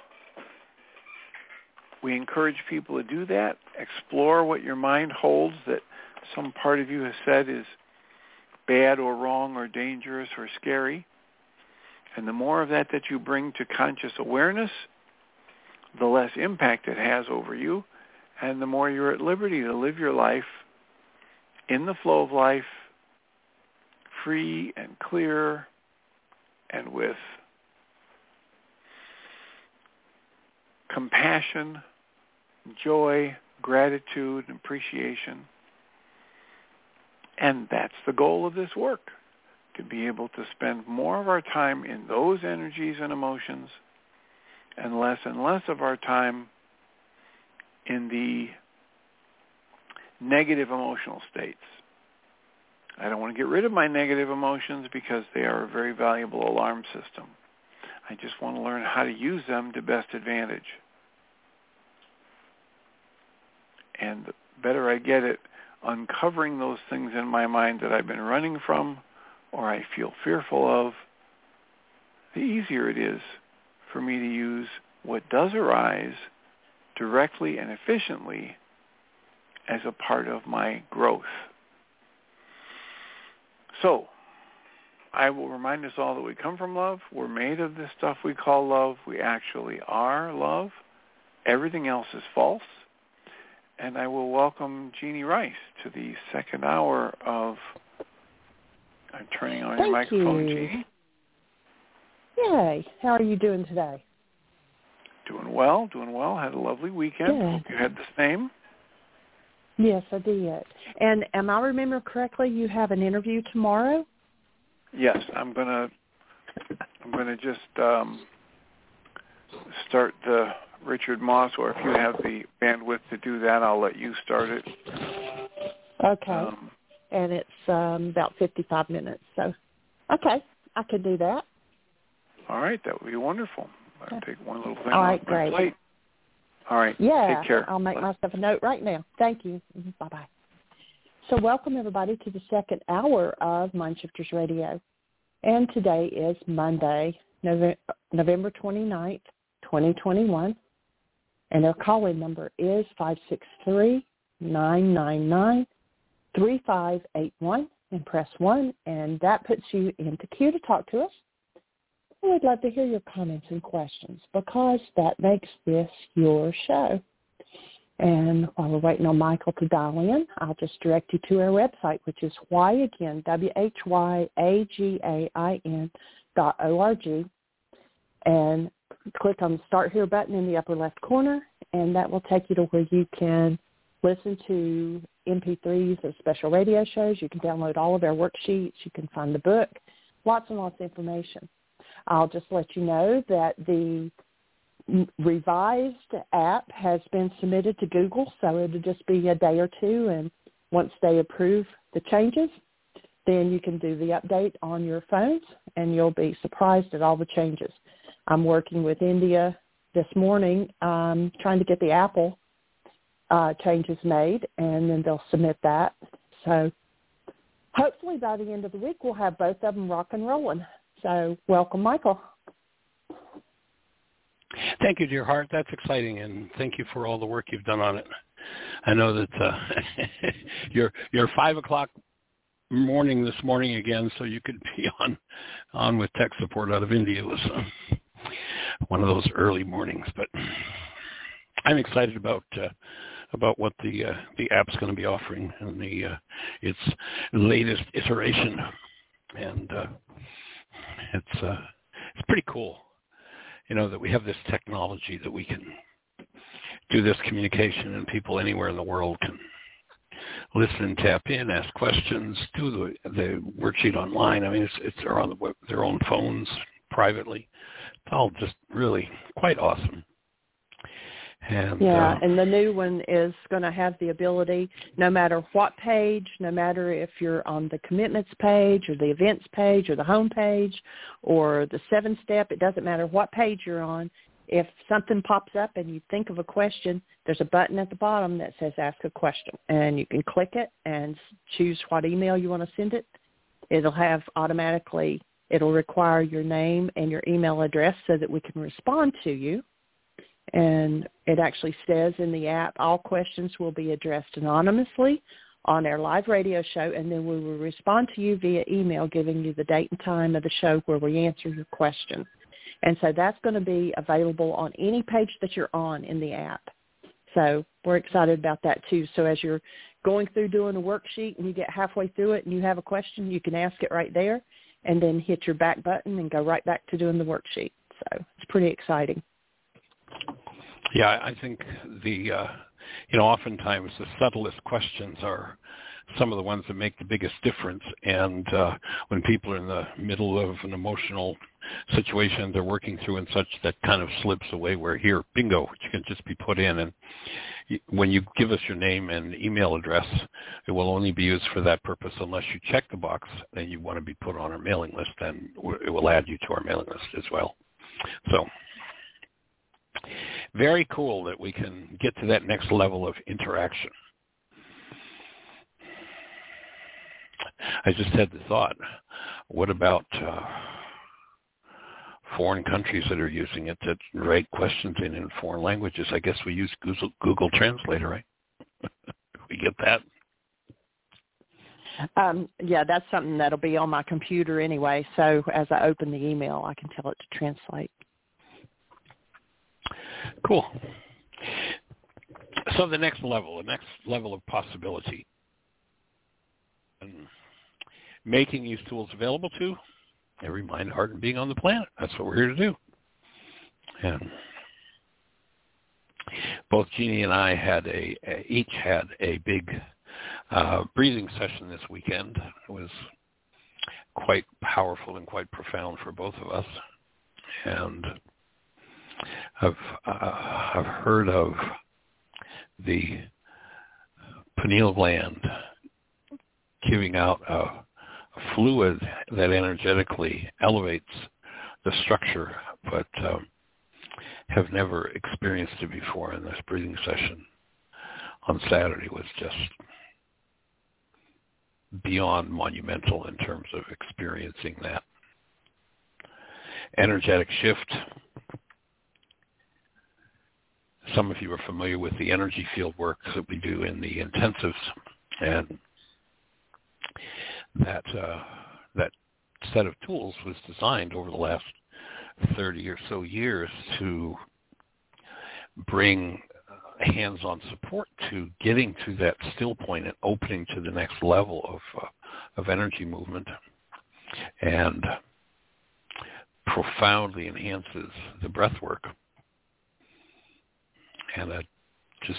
we encourage people to do that, explore what your mind holds that some part of you has said is bad or wrong or dangerous or scary. And the more of that you bring to conscious awareness, the less impact it has over you, and the more you're at liberty to live your life in the flow of life, free and clear, and with compassion, joy, gratitude, and appreciation. And that's the goal of this work, to be able to spend more of our time in those energies and emotions and less of our time in the negative emotional states. I don't want to get rid of my negative emotions because they are a very valuable alarm system. I just want to learn how to use them to best advantage. And the better I get at uncovering those things in my mind that I've been running from or I feel fearful of, the easier it is for me to use what does arise directly and efficiently as a part of my growth. So, I will remind us all that we come from love. We're made of this stuff we call love. We actually are love. Everything else is false. And I will welcome Jeannie Rice to the second hour of... I'm turning on your microphone, Jeannie. Yay. How are you doing today? Doing well. Had a lovely weekend. Good. Hope you had the same. Yes, I did. And am I remembering correctly, you have an interview tomorrow? Yes, I'm gonna just start the Richard Moss, or if you have the bandwidth to do that, I'll let you start it. Okay. And it's about 55 minutes. So, okay, I could do that. All right, that would be wonderful. I'll take one little thing All off right, my great. plate. All right, yeah, take care. I'll make myself a note right now. Thank you. Bye-bye. So welcome, everybody, to the second hour of Mind Shifters Radio. And today is Monday, November 29th, 2021. And our call-in number is 563-999-3581. And press 1, and that puts you into queue to talk to us. We'd love to hear your comments and questions because that makes this your show. And while we're waiting on Michael to dial in, I'll just direct you to our website, which is whyagain.org, and click on the Start Here button in the upper left corner, and that will take you to where you can listen to MP3s of special radio shows. You can download all of our worksheets. You can find the book, lots and lots of information. I'll just let you know that the revised app has been submitted to Google, so it'll just be a day or two, and once they approve the changes, then you can do the update on your phones, and you'll be surprised at all the changes. I'm working with India this morning trying to get the Apple changes made, and then they'll submit that. So hopefully by the end of the week, we'll have both of them rock and rolling. So welcome, Michael. Thank you, dear heart. That's exciting, and thank you for all the work you've done on it. I know that you're 5 o'clock morning this morning again, so you could be on with tech support out of India. It was one of those early mornings, but I'm excited about what the app's going to be offering and its latest iteration, and it's pretty cool. You know, that we have this technology that we can do this communication, and people anywhere in the world can listen, tap in, ask questions, do the worksheet online. I mean, they're on their own phones privately. It's all just really quite awesome. And, and the new one is going to have the ability, no matter what page, no matter if you're on the commitments page or the events page or the home page or the 7-step, it doesn't matter what page you're on. If something pops up and you think of a question, there's a button at the bottom that says Ask a Question, and you can click it and choose what email you want to send it. It'll require your name and your email address so that we can respond to you. And it actually says in the app, all questions will be addressed anonymously on our live radio show, and then we will respond to you via email, giving you the date and time of the show where we answer your question. And so that's going to be available on any page that you're on in the app. So we're excited about that too. So as you're going through doing a worksheet and you get halfway through it and you have a question, you can ask it right there and then hit your back button and go right back to doing the worksheet. So it's pretty exciting. Yeah, I think oftentimes the subtlest questions are some of the ones that make the biggest difference. And when people are in the middle of an emotional situation they're working through and such, that kind of slips away, where here, bingo, which can just be put in. And when you give us your name and email address, it will only be used for that purpose unless you check the box and you want to be put on our mailing list, and it will add you to our mailing list as well. So very cool that we can get to that next level of interaction. I just had the thought, what about foreign countries that are using it to write questions in foreign languages? I guess we use Google Translator, right? We get that? Yeah, that's something that'll be on my computer anyway. So as I open the email, I can tell it to translate. Cool. So the next level of possibility, and making these tools available to every mind, heart, and being on the planet. That's what we're here to do. And both Jeannie and I each had a big breathing session this weekend. It was quite powerful and quite profound for both of us. And I've heard of the pineal gland giving out a fluid that energetically elevates the structure, but have never experienced it before. And this breathing session on Saturday was just beyond monumental in terms of experiencing that energetic shift. Some of you are familiar with the energy field work that we do in the intensives, and that set of tools was designed over the last 30 or so years to bring hands-on support to getting to that still point and opening to the next level of energy movement, and profoundly enhances the breath work. And just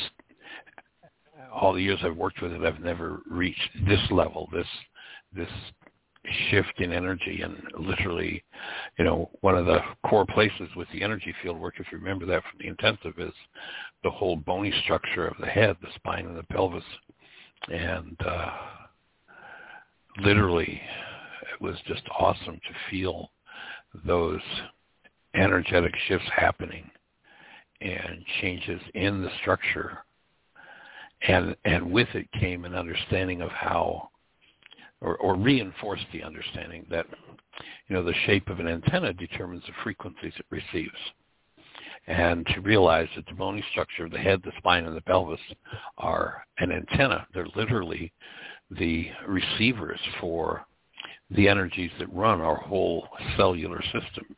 all the years I've worked with it, I've never reached this level, this shift in energy. And literally, one of the core places with the energy field work, if you remember that from the intensive, is the whole bony structure of the head, the spine and the pelvis. And literally, it was just awesome to feel those energetic shifts happening and changes in the structure. And with it came an understanding of how, or reinforced the understanding that, the shape of an antenna determines the frequencies it receives. And to realize that the bony structure of the head, the spine, and the pelvis are an antenna. They're literally the receivers for the energies that run our whole cellular system.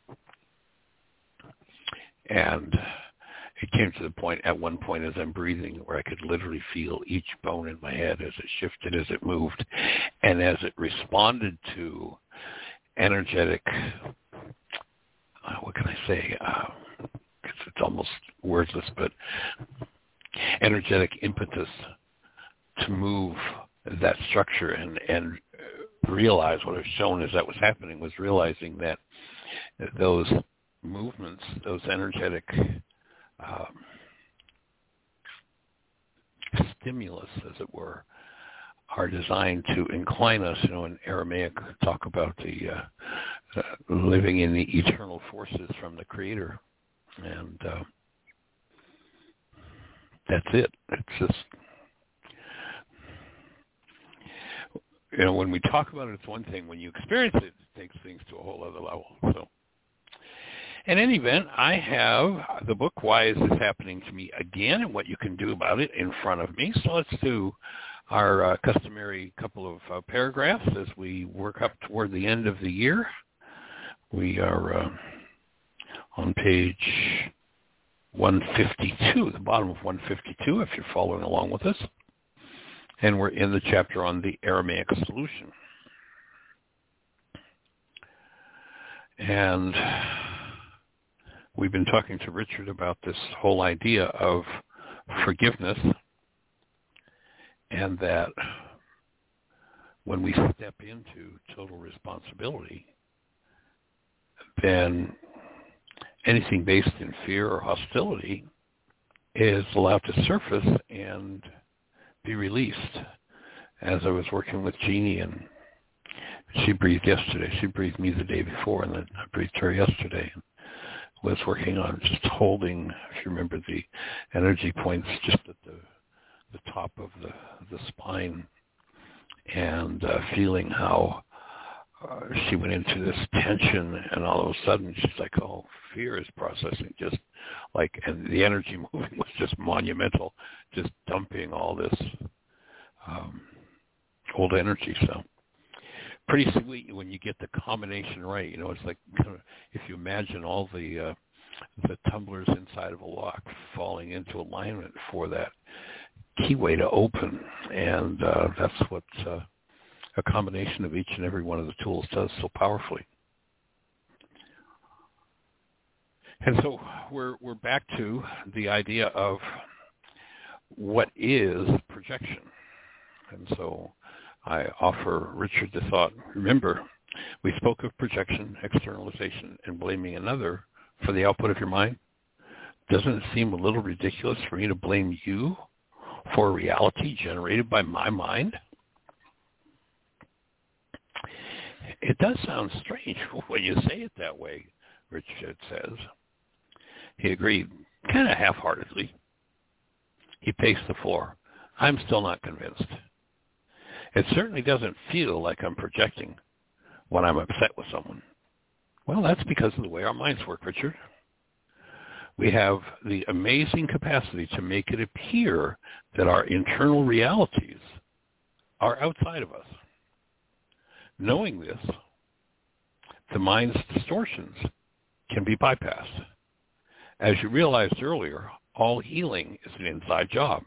And it came to the point, at one point as I'm breathing, where I could literally feel each bone in my head as it shifted, as it moved, and as it responded to energetic, what can I say? It's almost wordless, but energetic impetus to move that structure and realize what was shown as that was happening was realizing that those movements, those energetic stimulus, as it were, are designed to incline us. In Aramaic, talk about the living in the eternal forces from the Creator. And that's it. It's just, when we talk about it, it's one thing. When you experience it, it takes things to a whole other level. So, in any event, I have the book, Why Is This Happening to Me Again, and What You Can Do About It, in front of me. So let's do our customary couple of paragraphs as we work up toward the end of the year. We are on page 152, the bottom of 152, if you're following along with us. And we're in the chapter on the Aramaic solution. And we've been talking to Richard about this whole idea of forgiveness, and that when we step into total responsibility, then anything based in fear or hostility is allowed to surface and be released. As I was working with Jeannie, and she breathed yesterday. She breathed me the day before, and then I breathed her yesterday. And was working on just holding, if you remember, the energy points just at the top of the spine, and feeling how she went into this tension, and all of a sudden she's like, oh, fear is processing, just like, and the energy moving was just monumental, just dumping all this old energy. So pretty sweet when you get the combination right. It's like kind of, if you imagine all the tumblers inside of a lock falling into alignment for that keyway to open, and that's what a combination of each and every one of the tools does so powerfully. And so we're back to the idea of what is projection. And so I offer Richard the thought, remember, we spoke of projection, externalization, and blaming another for the output of your mind. Doesn't it seem a little ridiculous for me to blame you for a reality generated by my mind? It does sound strange when you say it that way, Richard says. He agreed, kind of half-heartedly. He paced the floor. I'm still not convinced. It certainly doesn't feel like I'm projecting when I'm upset with someone. Well, that's because of the way our minds work, Richard. We have the amazing capacity to make it appear that our internal realities are outside of us. Knowing this, the mind's distortions can be bypassed. As you realized earlier, all healing is an inside job.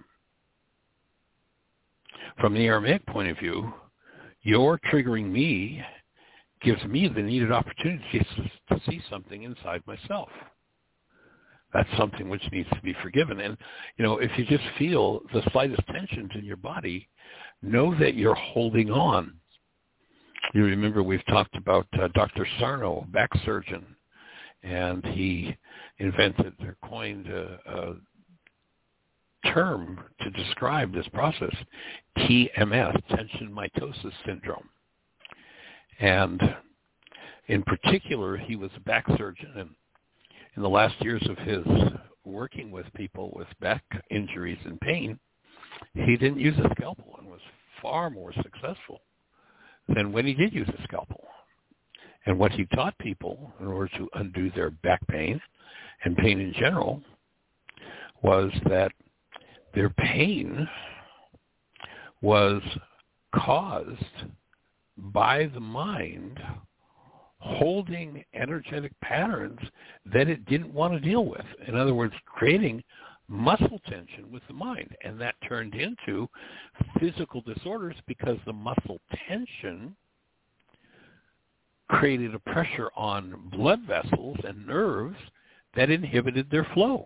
From the Aramaic point of view, your triggering me gives me the needed opportunity to see something inside myself. That's something which needs to be forgiven. And, if you just feel the slightest tensions in your body, know that you're holding on. You remember we've talked about Dr. Sarno, back surgeon, and he invented or coined a term to describe this process, TMS, tension mitosis syndrome. And in particular, he was a back surgeon, and in the last years of his working with people with back injuries and pain, he didn't use a scalpel and was far more successful than when he did use a scalpel. And what he taught people in order to undo their back pain and pain in general was that their pain was caused by the mind holding energetic patterns that it didn't want to deal with. In other words, creating muscle tension with the mind. And that turned into physical disorders because the muscle tension created a pressure on blood vessels and nerves that inhibited their flow.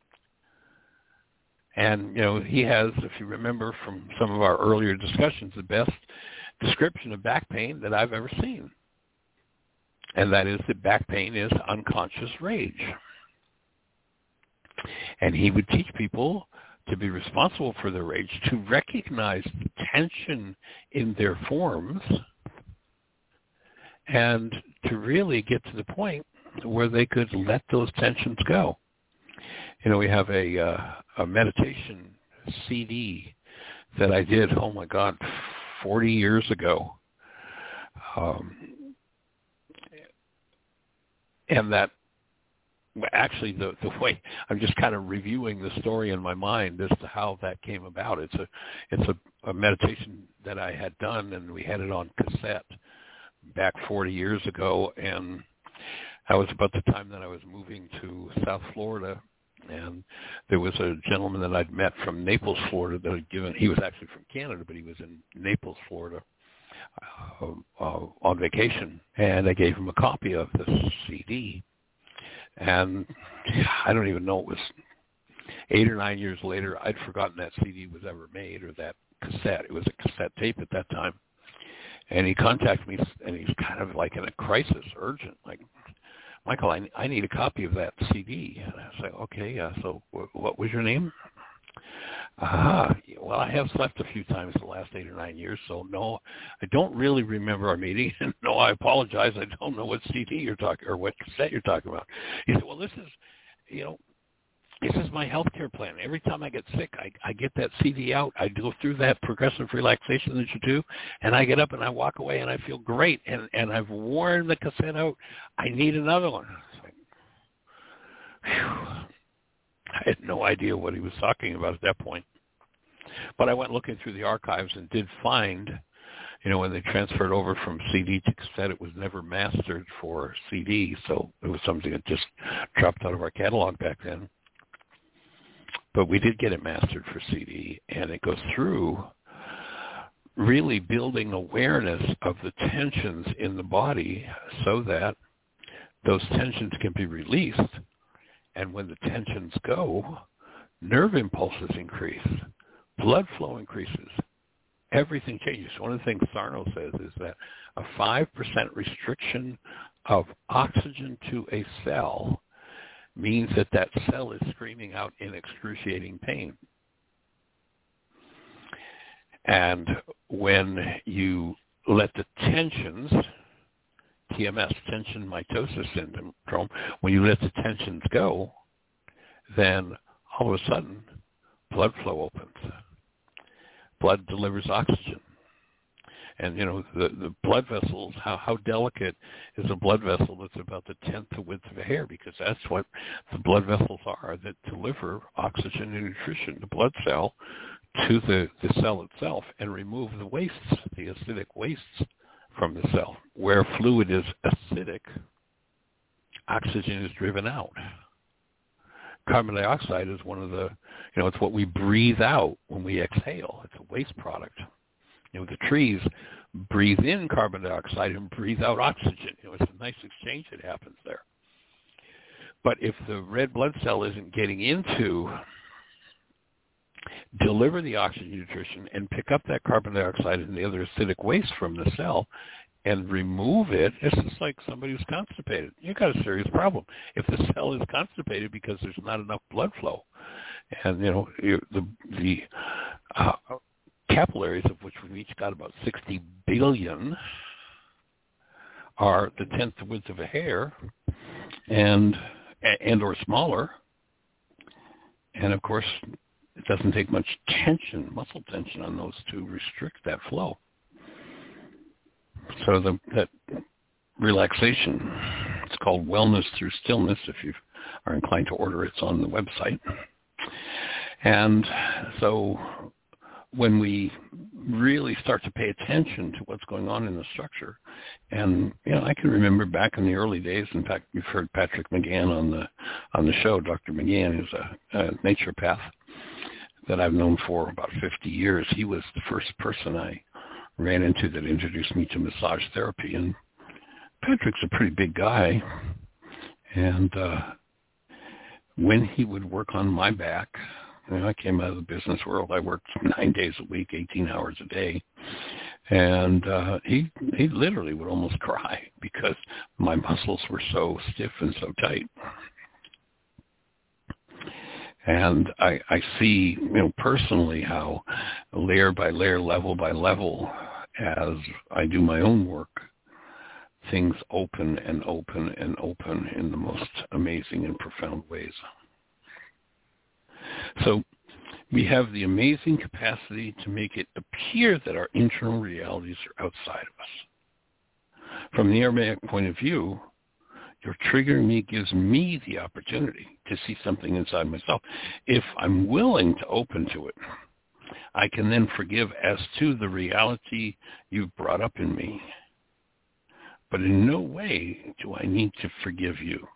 And, he has, if you remember from some of our earlier discussions, the best description of back pain that I've ever seen. And that is that back pain is unconscious rage. And he would teach people to be responsible for their rage, to recognize the tension in their forms, and to really get to the point where they could let those tensions go. We have a meditation CD that I did, 40 years ago. And that actually the way I'm just kind of reviewing the story in my mind as to how that came about. It's a meditation that I had done, and we had it on cassette back 40 years ago, and that was about the time that I was moving to South Florida, and there was a gentleman that I'd met from Naples, Florida, that had given, he was actually from Canada, but he was in Naples, Florida, on vacation, and I gave him a copy of this CD, and I don't even know, it was 8 or 9 years later, I'd forgotten that CD was ever made, or that cassette. It was a cassette tape at that time. And he contacted me, and he's kind of like in a crisis, urgent, like, Michael, I need a copy of that CD. And I was like, okay, so what was your name? Well, I have slept a few times the last 8 or 9 years, so no, I don't really remember our meeting. And no, I apologize. I don't know what CD you're talking, or what cassette you're talking about. He said, well, this is my health care plan. Every time I get sick, I get that CD out. I go through that progressive relaxation that you do, and I get up and I walk away and I feel great. And I've worn the cassette out. I need another one. It's like, whew. I had no idea what he was talking about at that point. But I went looking through the archives and did find, when they transferred over from CD to cassette, it was never mastered for CD, so it was something that just dropped out of our catalog back then. But we did get it mastered for CD, and it goes through really building awareness of the tensions in the body so that those tensions can be released. And when the tensions go, nerve impulses increase, blood flow increases, everything changes. One of the things Sarno says is that a 5% restriction of oxygen to a cell means that cell is screaming out in excruciating pain. And when you let the tensions, TMS, tension mitosis syndrome, when you let the tensions go, then all of a sudden blood flow opens. Blood delivers oxygen. And, the blood vessels, how delicate is a blood vessel that's about the 10th the width of a hair, because that's what the blood vessels are that deliver oxygen and nutrition, the blood cell, to the cell itself and remove the wastes, the acidic wastes from the cell. Where fluid is acidic, oxygen is driven out. Carbon dioxide is one of the, it's what we breathe out when we exhale. It's a waste product. The trees breathe in carbon dioxide and breathe out oxygen. It's a nice exchange that happens there. But if the red blood cell isn't getting into deliver the oxygen nutrition and pick up that carbon dioxide and the other acidic waste from the cell, and remove it, it's just like somebody who's constipated. You've got a serious problem. If the cell is constipated because there's not enough blood flow, and the capillaries, of which we've each got about 60 billion, are the 10th width of a hair, and or smaller. And of course, it doesn't take much tension, muscle tension on those to restrict that flow. So that relaxation, it's called Wellness Through Stillness. If you are inclined to order, it's on the website. And so when we really start to pay attention to what's going on in the structure, and I can remember back in the early days. In fact, you've heard Patrick McGann on the show. Dr. McGann is a naturopath that I've known for about 50 years. He was the first person I ran into that introduced me to massage therapy. And Patrick's a pretty big guy, and when he would work on my back, I came out of the business world. I worked 9 days a week, 18 hours a day. And he literally would almost cry because my muscles were so stiff and so tight. And I see, personally how layer by layer, level by level, as I do my own work, things open and open and open in the most amazing and profound ways. So we have the amazing capacity to make it appear that our internal realities are outside of us. From the Aramaic point of view, your triggering me gives me the opportunity to see something inside myself. If I'm willing to open to it, I can then forgive as to the reality you've brought up in me. But in no way do I need to forgive you.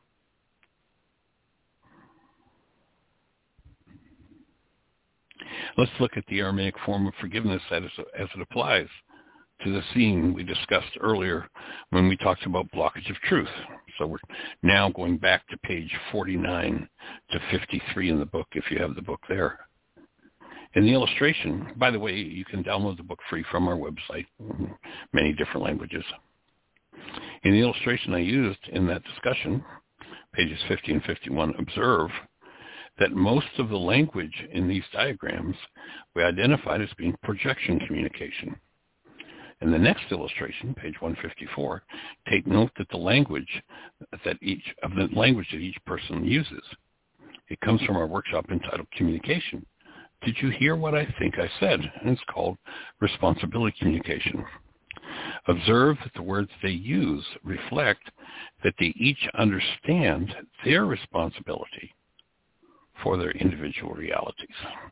Let's look at the Aramaic form of forgiveness as it applies to the scene we discussed earlier when we talked about blockage of truth. So we're now going back to page 49 to 53 in the book, if you have the book there. In the illustration, by the way, you can download the book free from our website, many different languages. In the illustration I used in that discussion, pages 50 and 51, observe that most of the language in these diagrams we identified as being projection communication. In the next illustration, page 154, take note that the language that each person uses. It comes from our workshop entitled Communication. Did you hear what I think I said? And it's called responsibility communication. Observe that the words they use reflect that they each understand their responsibility for their individual realities.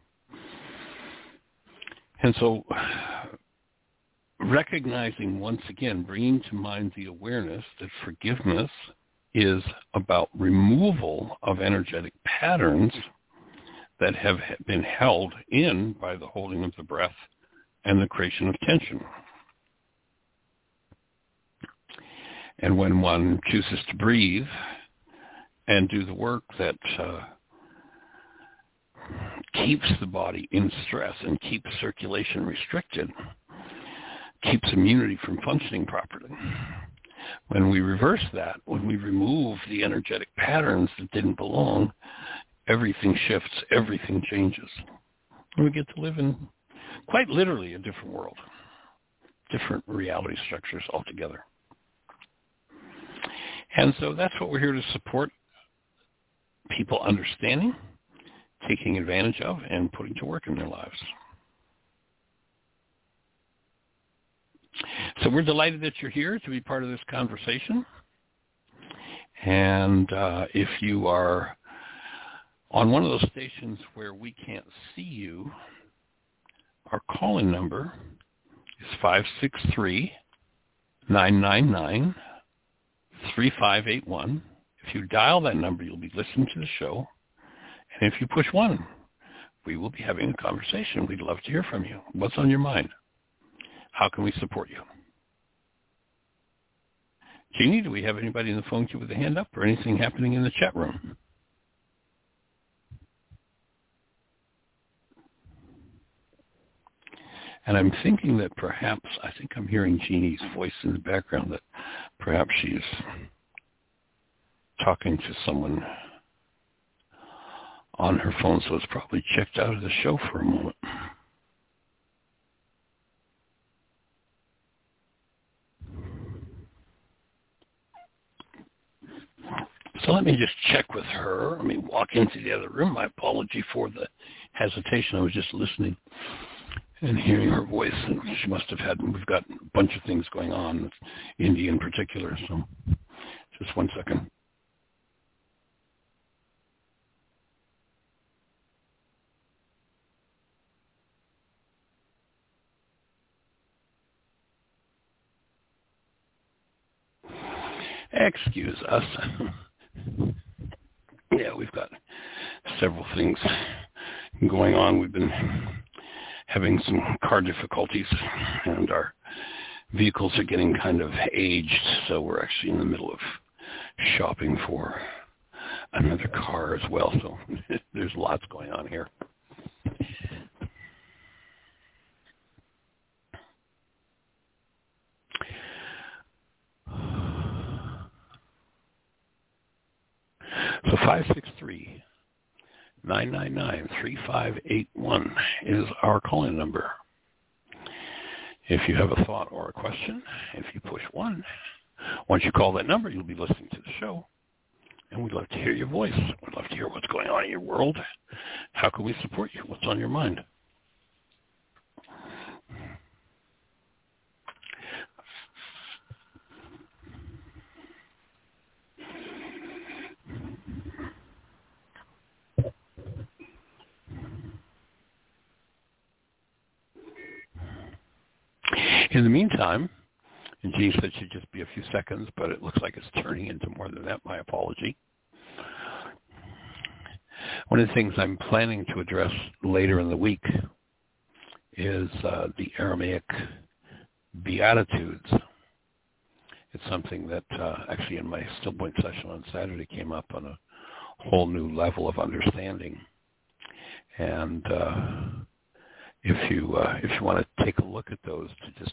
And so recognizing, once again, bringing to mind the awareness that forgiveness is about removal of energetic patterns that have been held in by the holding of the breath and the creation of tension. And when one chooses to breathe and do the work that keeps the body in stress and keeps circulation restricted, keeps immunity from functioning properly. When we reverse that, when we remove the energetic patterns that didn't belong, everything shifts, everything changes. And we get to live in, quite literally, a different world, different reality structures altogether. And so that's what we're here to support, people understanding, taking advantage of, and putting to work in their lives. So we're delighted that you're here to be part of this conversation. And if you are on one of those stations where we can't see you, our call-in number is 563-999-3581. If you dial that number, you'll be listening to the show. And if you push 1, we will be having a conversation. We'd love to hear from you. What's on your mind? How can we support you? Jeannie, do we have anybody in the phone queue with a hand up or anything happening in the chat room? And I'm thinking that perhaps, I think I'm hearing Jeannie's voice in the background, that perhaps she's talking to someone on her phone, so it's probably checked out of the show for a moment. So let me just check with her. Let me walk into the other room. My apology for the hesitation. I was just listening and hearing her voice. And she must have had, we've got a bunch of things going on, Indy in particular. So just one second. Excuse us. Yeah, we've got several things going on. We've been having some car difficulties, and our vehicles are getting kind of aged, so we're actually in the middle of shopping for another car as well. So there's lots going on here. So 563-999-3581 is our call-in number. If you have a thought or a question, if you push 1, once you call that number, you'll be listening to the show. And we'd love to hear your voice. We'd love to hear what's going on in your world. How can we support you? What's on your mind? In the meantime, and Jean said it should just be a few seconds, but it looks like it's turning into more than that. My apology. One of the things I'm planning to address later in the week is the Aramaic Beatitudes. It's something that actually in my Still Point session on Saturday came up on a whole new level of understanding. And if you want to take a look at those to just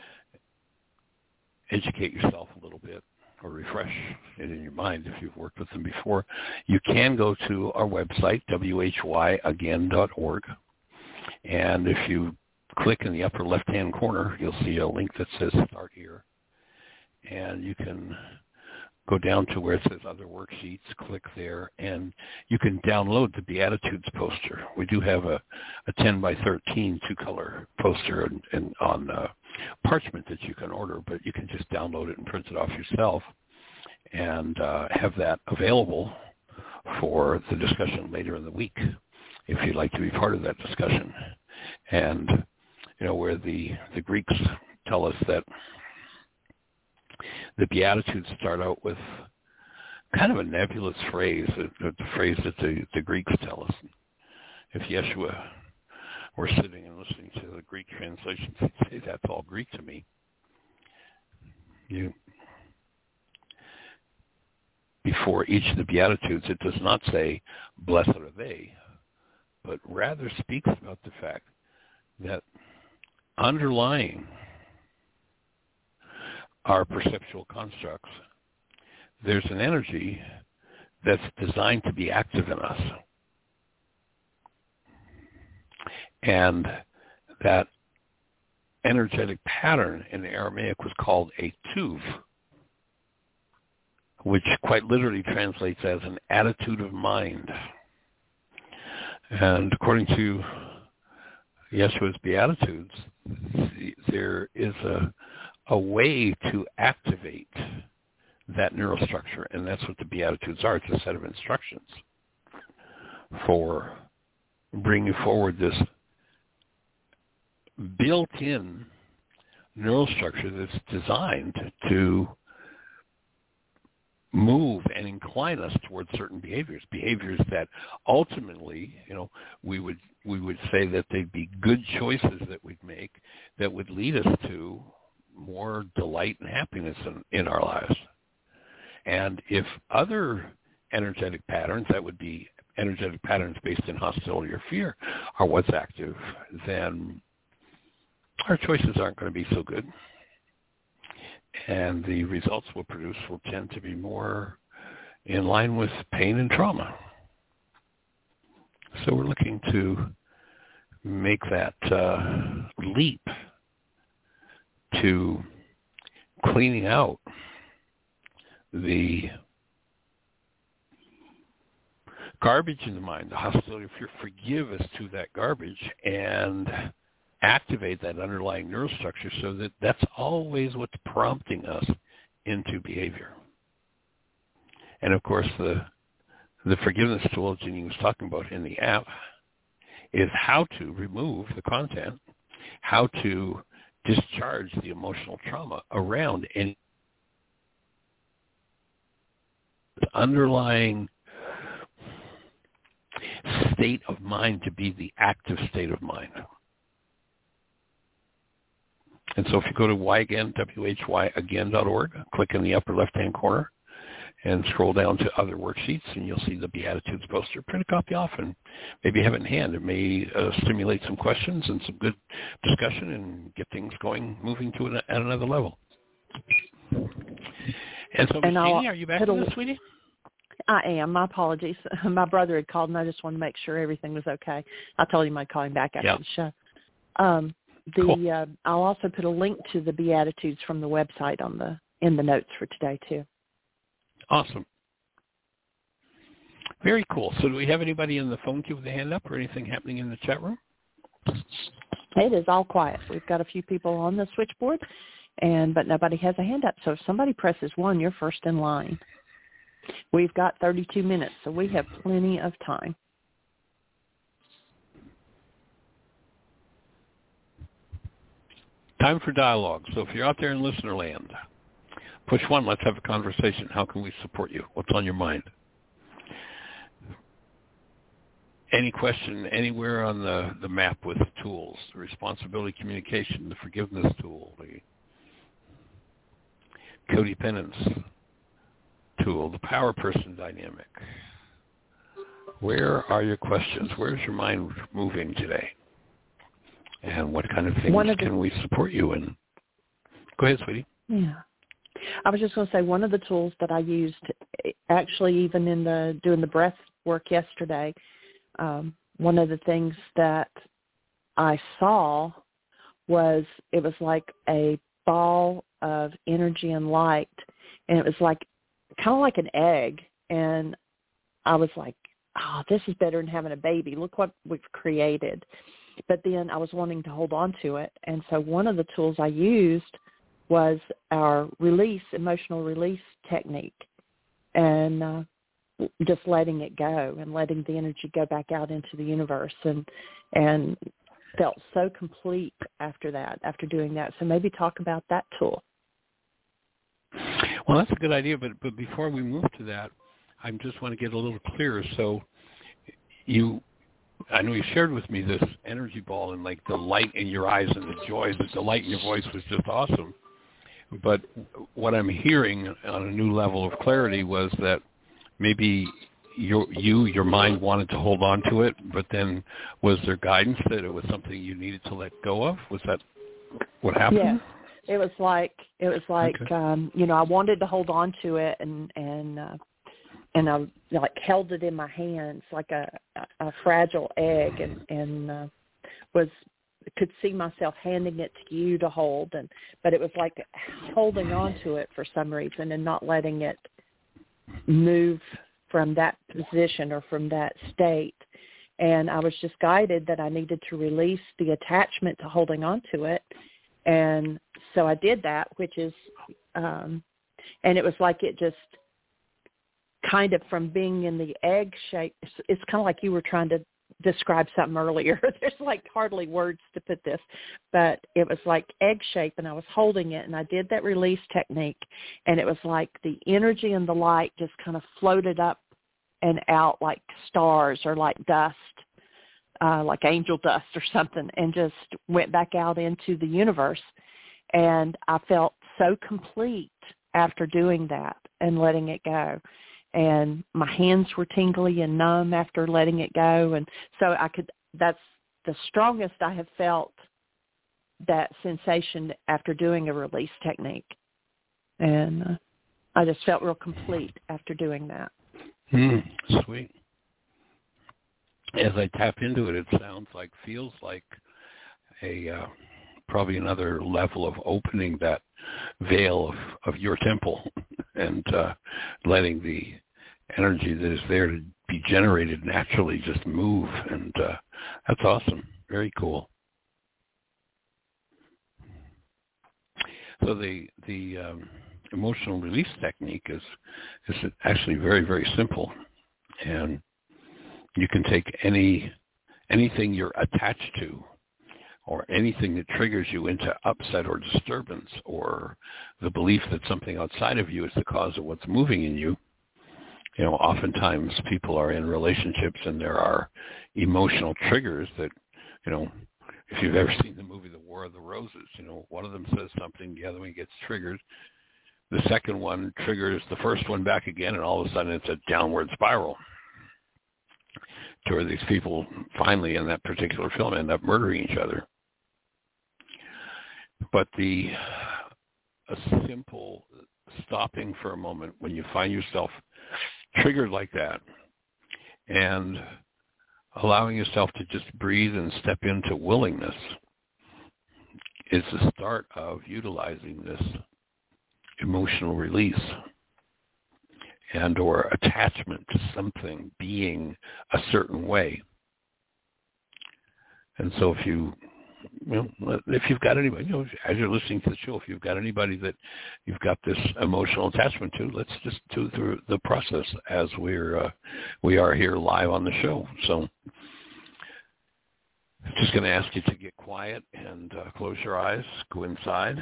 educate yourself a little bit or refresh it in your mind if you've worked with them before, you can go to our website, whyagain.org. And if you click in the upper left-hand corner, you'll see a link that says Start Here. And you can go down to where it says Other Worksheets, click there, and you can download the Beatitudes poster. We do have a 10 by 13 two-color poster and on parchment that you can order, but you can just download it and print it off yourself and have that available for the discussion later in the week if you'd like to be part of that discussion. And, you know, where the Greeks tell us that the Beatitudes start out with kind of a nebulous phrase, the phrase that the Greeks tell us. If Yeshua were sitting and listening to the Greek translations, he'd say, that's all Greek to me. Before each of the Beatitudes, it does not say, blessed are they, but rather speaks about the fact that underlying our perceptual constructs, there's an energy that's designed to be active in us. And that energetic pattern in the Aramaic was called a tuv, which quite literally translates as an attitude of mind. And according to Yeshua's Beatitudes, there is a way to activate that neural structure, and that's what the Beatitudes are. It's a set of instructions for bringing forward this built-in neural structure that's designed to move and incline us towards certain behaviors that ultimately, you know, we would say that they'd be good choices that we'd make that would lead us to more delight and happiness in our lives. And if other energetic patterns, that would be energetic patterns based in hostility or fear, are what's active, then our choices aren't going to be so good. And the results we'll produce will tend to be more in line with pain and trauma. So we're looking to make that leap to cleaning out the garbage in the mind, the hostility, forgive us to that garbage, and activate that underlying neural structure so that that's always what's prompting us into behavior. And of course, the forgiveness tool Jeannie was talking about in the app is how to remove the content, how to discharge the emotional trauma around any underlying state of mind to be the active state of mind. And so if you go to whyagain.org, click in the upper left-hand corner and scroll down to other worksheets, and you'll see the Beatitudes poster. Print a copy off and maybe have it in hand. It may stimulate some questions and some good discussion and get things moving to at another level. And so, Jeannie, are you back with us, sweetie? I am. My apologies. My brother had called, and I just wanted to make sure everything was okay. I told him I'd call him back after the show. Cool. I'll also put a link to the Beatitudes from the website in the notes for today, too. Awesome. Very cool. So do we have anybody in the phone queue with a hand up or anything happening in the chat room? It is all quiet. We've got a few people on the switchboard, but nobody has a hand up. So if somebody presses 1, you're first in line. We've got 32 minutes, so we have plenty of time. Time for dialogue. So if you're out there in listener land, push 1. Let's have a conversation. How can we support you? What's on your mind? Any question anywhere on the map with the tools, the responsibility communication, the forgiveness tool, the codependence tool, the power person dynamic. Where are your questions? Where's your mind moving today? And what kind of things can we support you in? Go ahead, sweetie. Yeah. I was just going to say one of the tools that I used, actually even in doing the breath work yesterday, one of the things that I saw was it was like a ball of energy and light, and it was like kind of like an egg, and I was like, oh, this is better than having a baby. Look what we've created. But then I was wanting to hold on to it, and so one of the tools I used was our emotional release technique, and just letting it go and letting the energy go back out into the universe, and felt so complete after doing that. So maybe talk about that tool. Well, that's a good idea, but before we move to that, I just want to get a little clearer. So I know you shared with me this energy ball and like the light in your eyes and the joy, the light in your voice was just awesome. But what I'm hearing on a new level of clarity was that maybe your mind wanted to hold on to it, but then was there guidance that it was something you needed to let go of? Was that what happened? Yeah. It was like okay. I wanted to hold on to it, and I like held it in my hands like a fragile egg, and could see myself handing it to you to hold, but it was like holding on to it for some reason and not letting it move from that position or from that state. And I was just guided that I needed to release the attachment to holding on to it. And so I did that, which is, and it was like it just kind of from being in the egg shape, it's kind of like you were trying to describe something earlier. There's like hardly words to put this, but it was like egg shape, and I was holding it, and I did that release technique, and it was like the energy and the light just kind of floated up and out like stars or like dust, like angel dust or something, and just went back out into the universe. And I felt so complete after doing that and letting it go. And my hands were tingly and numb after letting it go. And so that's the strongest I have felt that sensation after doing a release technique. And I just felt real complete after doing that. Sweet. As I tap into it, it feels like a probably another level of opening that veil of your temple and letting the energy that is there to be generated naturally just move. And that's awesome. Very cool. So the emotional release technique is actually very, very simple. And you can take anything you're attached to or anything that triggers you into upset or disturbance or the belief that something outside of you is the cause of what's moving in you. You know, oftentimes people are in relationships and there are emotional triggers that, you know, if you've ever seen the movie The War of the Roses, you know, one of them says something, the other one gets triggered. The second one triggers the first one back again, and all of a sudden it's a downward spiral to where these people finally in that particular film end up murdering each other. But a simple stopping for a moment when you find yourself triggered like that and allowing yourself to just breathe and step into willingness is the start of utilizing this emotional release and or attachment to something being a certain way. And so if you've got anybody, as you're listening to the show, if you've got anybody that you've got this emotional attachment to, let's just do through the process as we are here live on the show. So I'm just going to ask you to get quiet and close your eyes, go inside.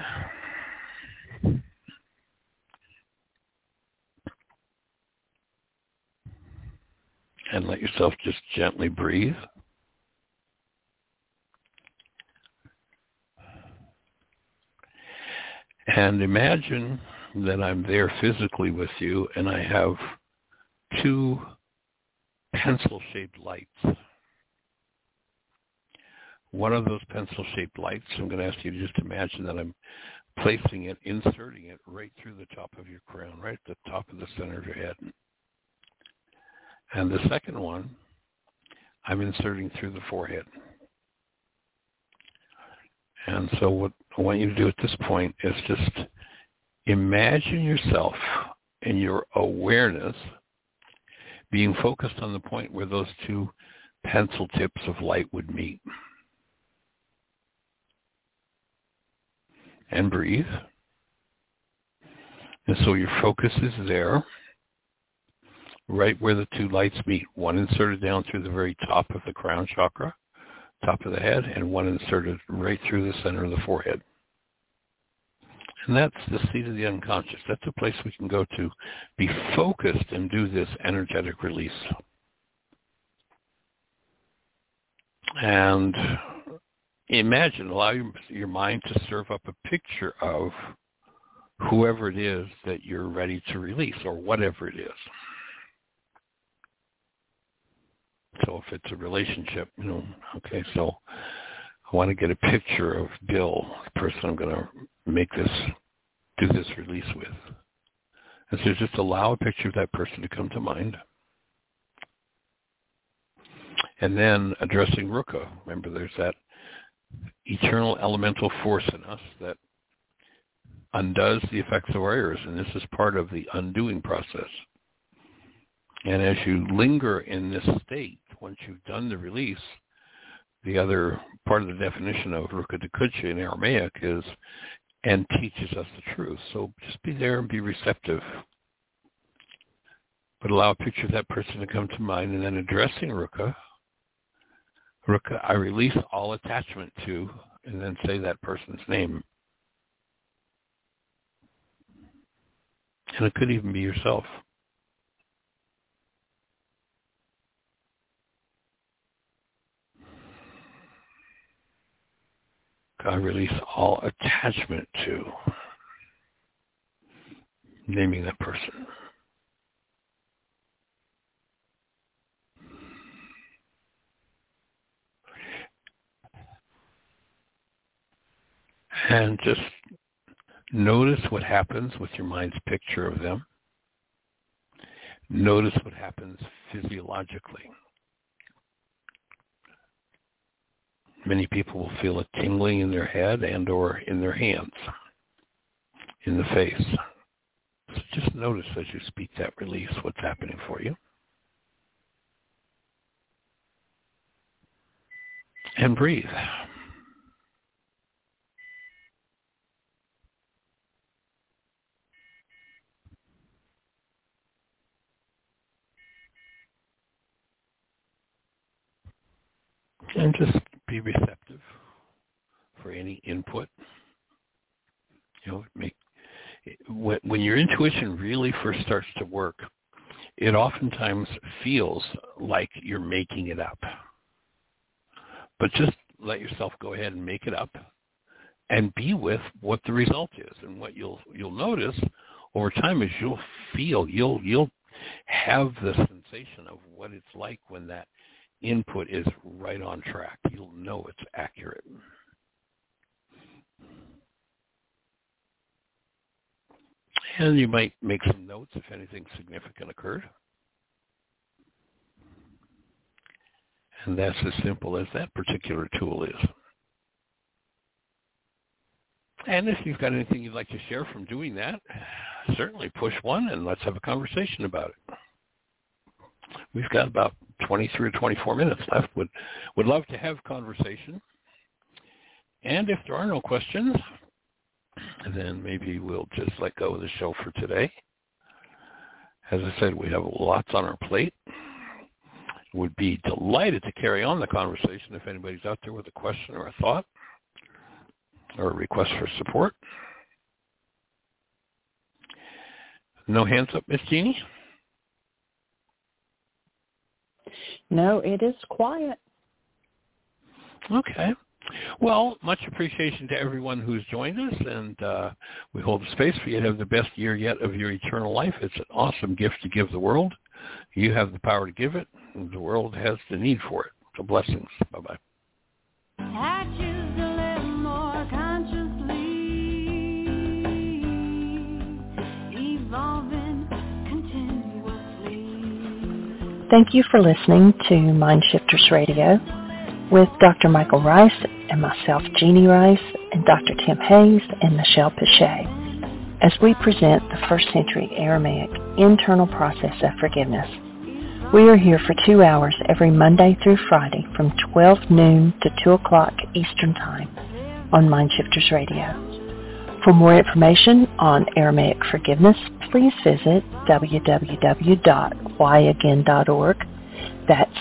And let yourself just gently breathe. And imagine that I'm there physically with you and I have two pencil-shaped lights. One of those pencil-shaped lights, I'm going to ask you to just imagine that I'm placing it, inserting it right through the top of your crown, right at the top of the center of your head. And the second one, I'm inserting through the forehead. And so what I want you to do at this point is just imagine yourself and your awareness being focused on the point where those two pencil tips of light would meet. And breathe. And so your focus is there, right where the two lights meet. One inserted down through the very top of the crown chakra, top of the head, and one inserted right through the center of the forehead. And that's the seat of the unconscious. That's a place we can go to be focused and do this energetic release. And imagine, allow your mind to serve up a picture of whoever it is that you're ready to release, or whatever it is. So if it's a relationship, okay, so I want to get a picture of Bill, the person I'm going to do this release with. And so just allow a picture of that person to come to mind. And then addressing Ruka. Remember, there's that eternal elemental force in us that undoes the effects of our errors, and this is part of the undoing process. And as you linger in this state, once you've done the release, the other part of the definition of Ruka Dakuchi in Aramaic is, and teaches us the truth. So just be there and be receptive. But allow a picture of that person to come to mind, and then addressing Ruka. Ruka, I release all attachment to, and then say that person's name. And it could even be yourself. I release all attachment to, naming that person. And just notice what happens with your mind's picture of them. Notice what happens physiologically. Many people will feel a tingling in their head and or in their hands, in the face. So just notice as you speak that release what's happening for you. And breathe. And just be receptive for any input. When your intuition really first starts to work, it oftentimes feels like you're making it up. But just let yourself go ahead and make it up and be with what the result is. And what you'll notice over time is you'll have the sensation of what it's like when that input is right on track. You'll know it's accurate. And you might make some notes if anything significant occurred. And that's as simple as that particular tool is. And if you've got anything you'd like to share from doing that, certainly push one and let's have a conversation about it. We've got about 23 or 24 minutes left. Would love to have conversation. And if there are no questions, then maybe we'll just let go of the show for today. As I said, we have lots on our plate. Would be delighted to carry on the conversation if anybody's out there with a question or a thought or a request for support. No hands up, Miss Jeannie? No, it is quiet. Okay. Well, much appreciation to everyone who's joined us, and we hold the space for you to have the best year yet of your eternal life. It's an awesome gift to give the world. You have the power to give it, and the world has the need for it. So blessings. Bye-bye. I choose to live more consciously, evolving continuously. Thank you for listening to Mindshifters Radio with Dr. Michael Rice and myself, Jeannie Rice, and Dr. Tim Hayes and Michelle Pichet, as we present the first century Aramaic internal process of forgiveness. We are here for 2 hours every Monday through Friday from 12 noon to 2 o'clock Eastern Time on Mindshifters Radio. For more information on Aramaic forgiveness, please visit www.whyagain.org. That's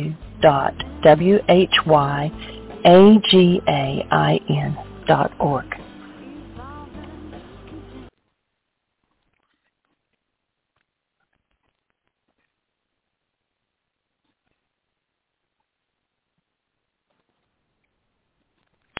www.whyagain.org.